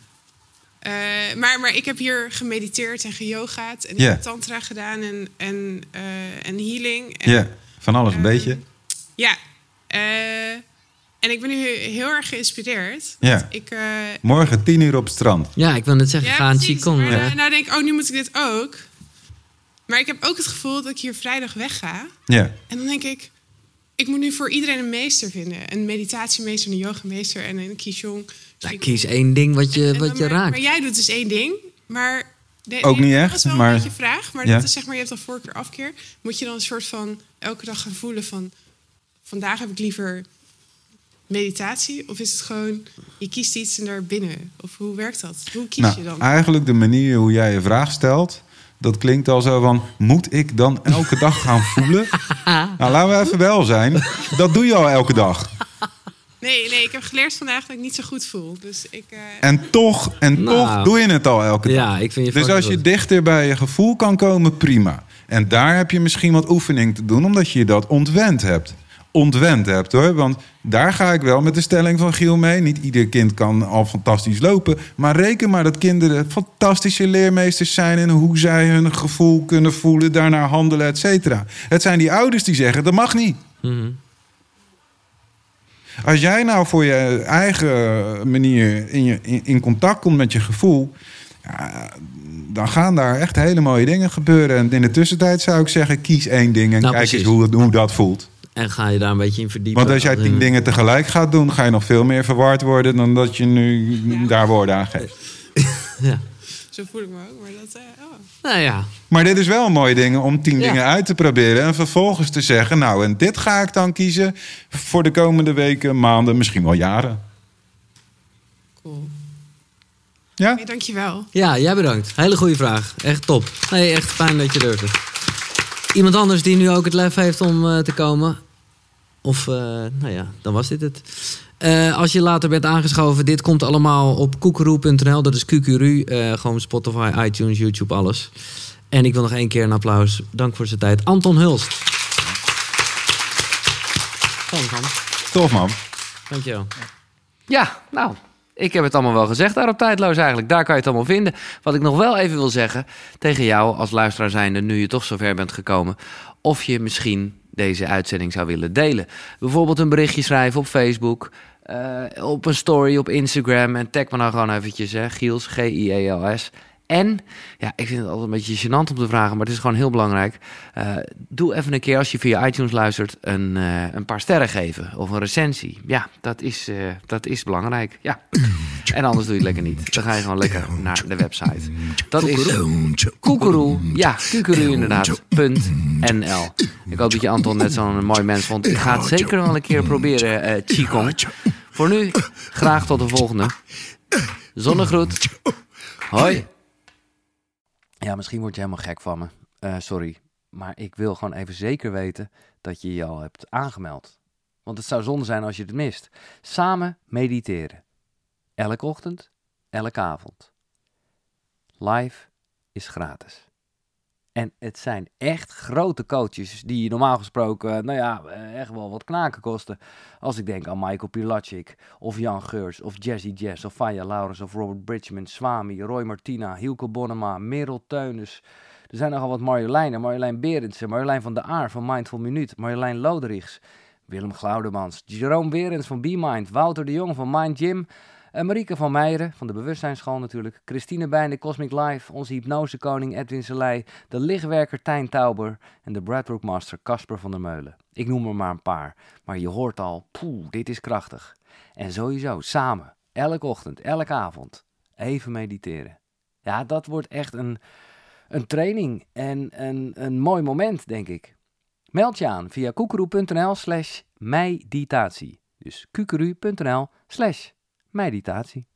eh, maar, maar ik heb hier gemediteerd en geyogaat. En ik Ja. heb tantra gedaan en, en, eh, en healing. En, Ja, van alles een Ehm, beetje. Ja. eh, en ik ben nu heel erg geïnspireerd. Ja. Want Ik, eh, Morgen tien uur op het strand. Ja, ik wil net zeggen, Ja, ga een precies. Qigong. Maar, eh. eh, nou denk ik, oh, nu moet ik dit ook. Maar ik heb ook het gevoel dat ik hier vrijdag wegga. Ja. En dan denk ik, ik moet nu voor iedereen een meester vinden. Een meditatiemeester, een yogameester en een Qigong. Nou, kies één ding wat je, En wat dan je maar, raakt. Maar jij doet dus één ding. Maar de- Ook nee, niet dat echt, was wel maar- een beetje een vraag. Maar Ja. dat is zeg maar, je hebt dan voorkeur, afkeer. Moet je dan een soort van elke dag gaan voelen van... vandaag heb ik liever meditatie? Of is het gewoon, je kiest iets en daar binnen? Of hoe werkt dat? Hoe kies je Nou, dan? eigenlijk de manier hoe jij je vraag stelt... dat klinkt al zo van... moet ik dan elke dag gaan voelen? Nou, laten we even wel zijn. Dat doe je al elke dag. Nee, nee, ik heb geleerd vandaag dat ik niet zo goed voel. Dus ik... eh, En toch, en Nou. toch doe je het al elke dag. Ja, ik vind je Dus fucking als je goed. dichter bij je gevoel kan komen, prima. En daar heb je misschien wat oefening te doen... omdat je dat ontwend hebt. Ontwend hebt, hoor. Want daar ga ik wel met de stelling van Giel mee. Niet ieder kind kan al fantastisch lopen. Maar reken maar dat kinderen fantastische leermeesters zijn... in hoe zij hun gevoel kunnen voelen, daarnaar handelen, et cetera. Het zijn die ouders die zeggen, dat mag niet. Mhm. Als jij nou voor je eigen manier in, je, in, in contact komt met je gevoel... Ja, dan gaan daar echt hele mooie dingen gebeuren. En in de tussentijd zou ik zeggen, kies één ding en Nou, kijk precies. eens hoe, hoe dat voelt. En ga je daar een beetje in verdiepen. Want als jij tien dingen tegelijk gaat doen, ga je nog veel meer verward worden dan dat je nu Ja. daar woorden aan geeft. Ja. Zo voel ik me ook, maar dat... eh, oh. Nou ja, Maar dit is wel een mooi ding om tien Ja. dingen uit te proberen. En vervolgens te zeggen, nou, en dit ga ik dan kiezen voor de komende weken, maanden, misschien wel jaren. Cool. Ja? Hey, dankjewel. ja, jij bedankt. Hele goede vraag. Echt top. Nee, echt fijn dat je durfde. Iemand anders die nu ook het lef heeft om eh, te komen. Of, eh, nou ja, dan was dit het. Eh, als je later bent aangeschoven, dit komt allemaal op koekeroe punt n l. Dat is Q Q R U. Eh, gewoon Spotify, iTunes, YouTube, alles. En ik wil nog één keer een applaus. Dank voor zijn tijd. Anton Hulst. Gewoon van. Tof, man. Dankjewel. Ja, nou, ik heb het allemaal wel gezegd daar op Tijdloos eigenlijk. Daar kan je het allemaal vinden. Wat ik nog wel even wil zeggen tegen jou als luisteraar zijnde, nu je toch zover bent gekomen, of je misschien deze uitzending zou willen delen. Bijvoorbeeld een berichtje schrijven op Facebook, uh, op een story op Instagram en tag me nou gewoon eventjes, hè, Giels, G I E L S. En, ja, ik vind het altijd een beetje gênant om te vragen, maar het is gewoon heel belangrijk. Uh, doe even een keer, als je via iTunes luistert, een, uh, een paar sterren geven. Of een recensie. Ja, dat is, uh, dat is belangrijk. Ja. En anders doe je het lekker niet. Dan ga je gewoon lekker naar de website. Dat is koekeroe, ja, koekeroe inderdaad, punt N L. Ik hoop dat je Anton net zo'n mooi mens vond. Ik ga het zeker wel een keer proberen, uh, Qigong. Voor nu, graag tot de volgende. Zonnegroet. Hoi. Ja, misschien word je helemaal gek van me. Uh, sorry. Maar ik wil gewoon even zeker weten dat je je al hebt aangemeld. Want het zou zonde zijn als je het mist. Samen mediteren. Elke ochtend, elke avond. Live is gratis. En het zijn echt grote coaches die je normaal gesproken, nou ja, echt wel wat knaken kosten. Als ik denk aan Michael Pilatschik, of Jan Geurs, of Jazzy Jazz, of Faya Laurens, of Robert Bridgman, Swami, Roy Martina, Hielke Bonnema, Merel Teunis. Er zijn nogal wat Marjoleinen, Marjolein Berendsen, Marjolein van der Aar van Mindful Minuut, Marjolein Loderichs, Willem Glaudemans, Jerome Berends van BeMind, Wouter de Jong van Mind Gym, Uh, Marieke van Meijeren, van de Bewustzijnsschool natuurlijk. Christine Bij, de Cosmic Life. Onze hypnosekoning Edwin Selei. De lichtwerker Tijn Tauber. En de Breathwork Master Casper van der Meulen. Ik noem er maar een paar. Maar je hoort al, poeh, dit is krachtig. En sowieso, samen, elke ochtend, elke avond, even mediteren. Ja, dat wordt echt een, een training en een, een mooi moment, denk ik. Meld je aan via koekeroe punt n l slash meditatie. Dus koekeroe punt n l slash meditatie.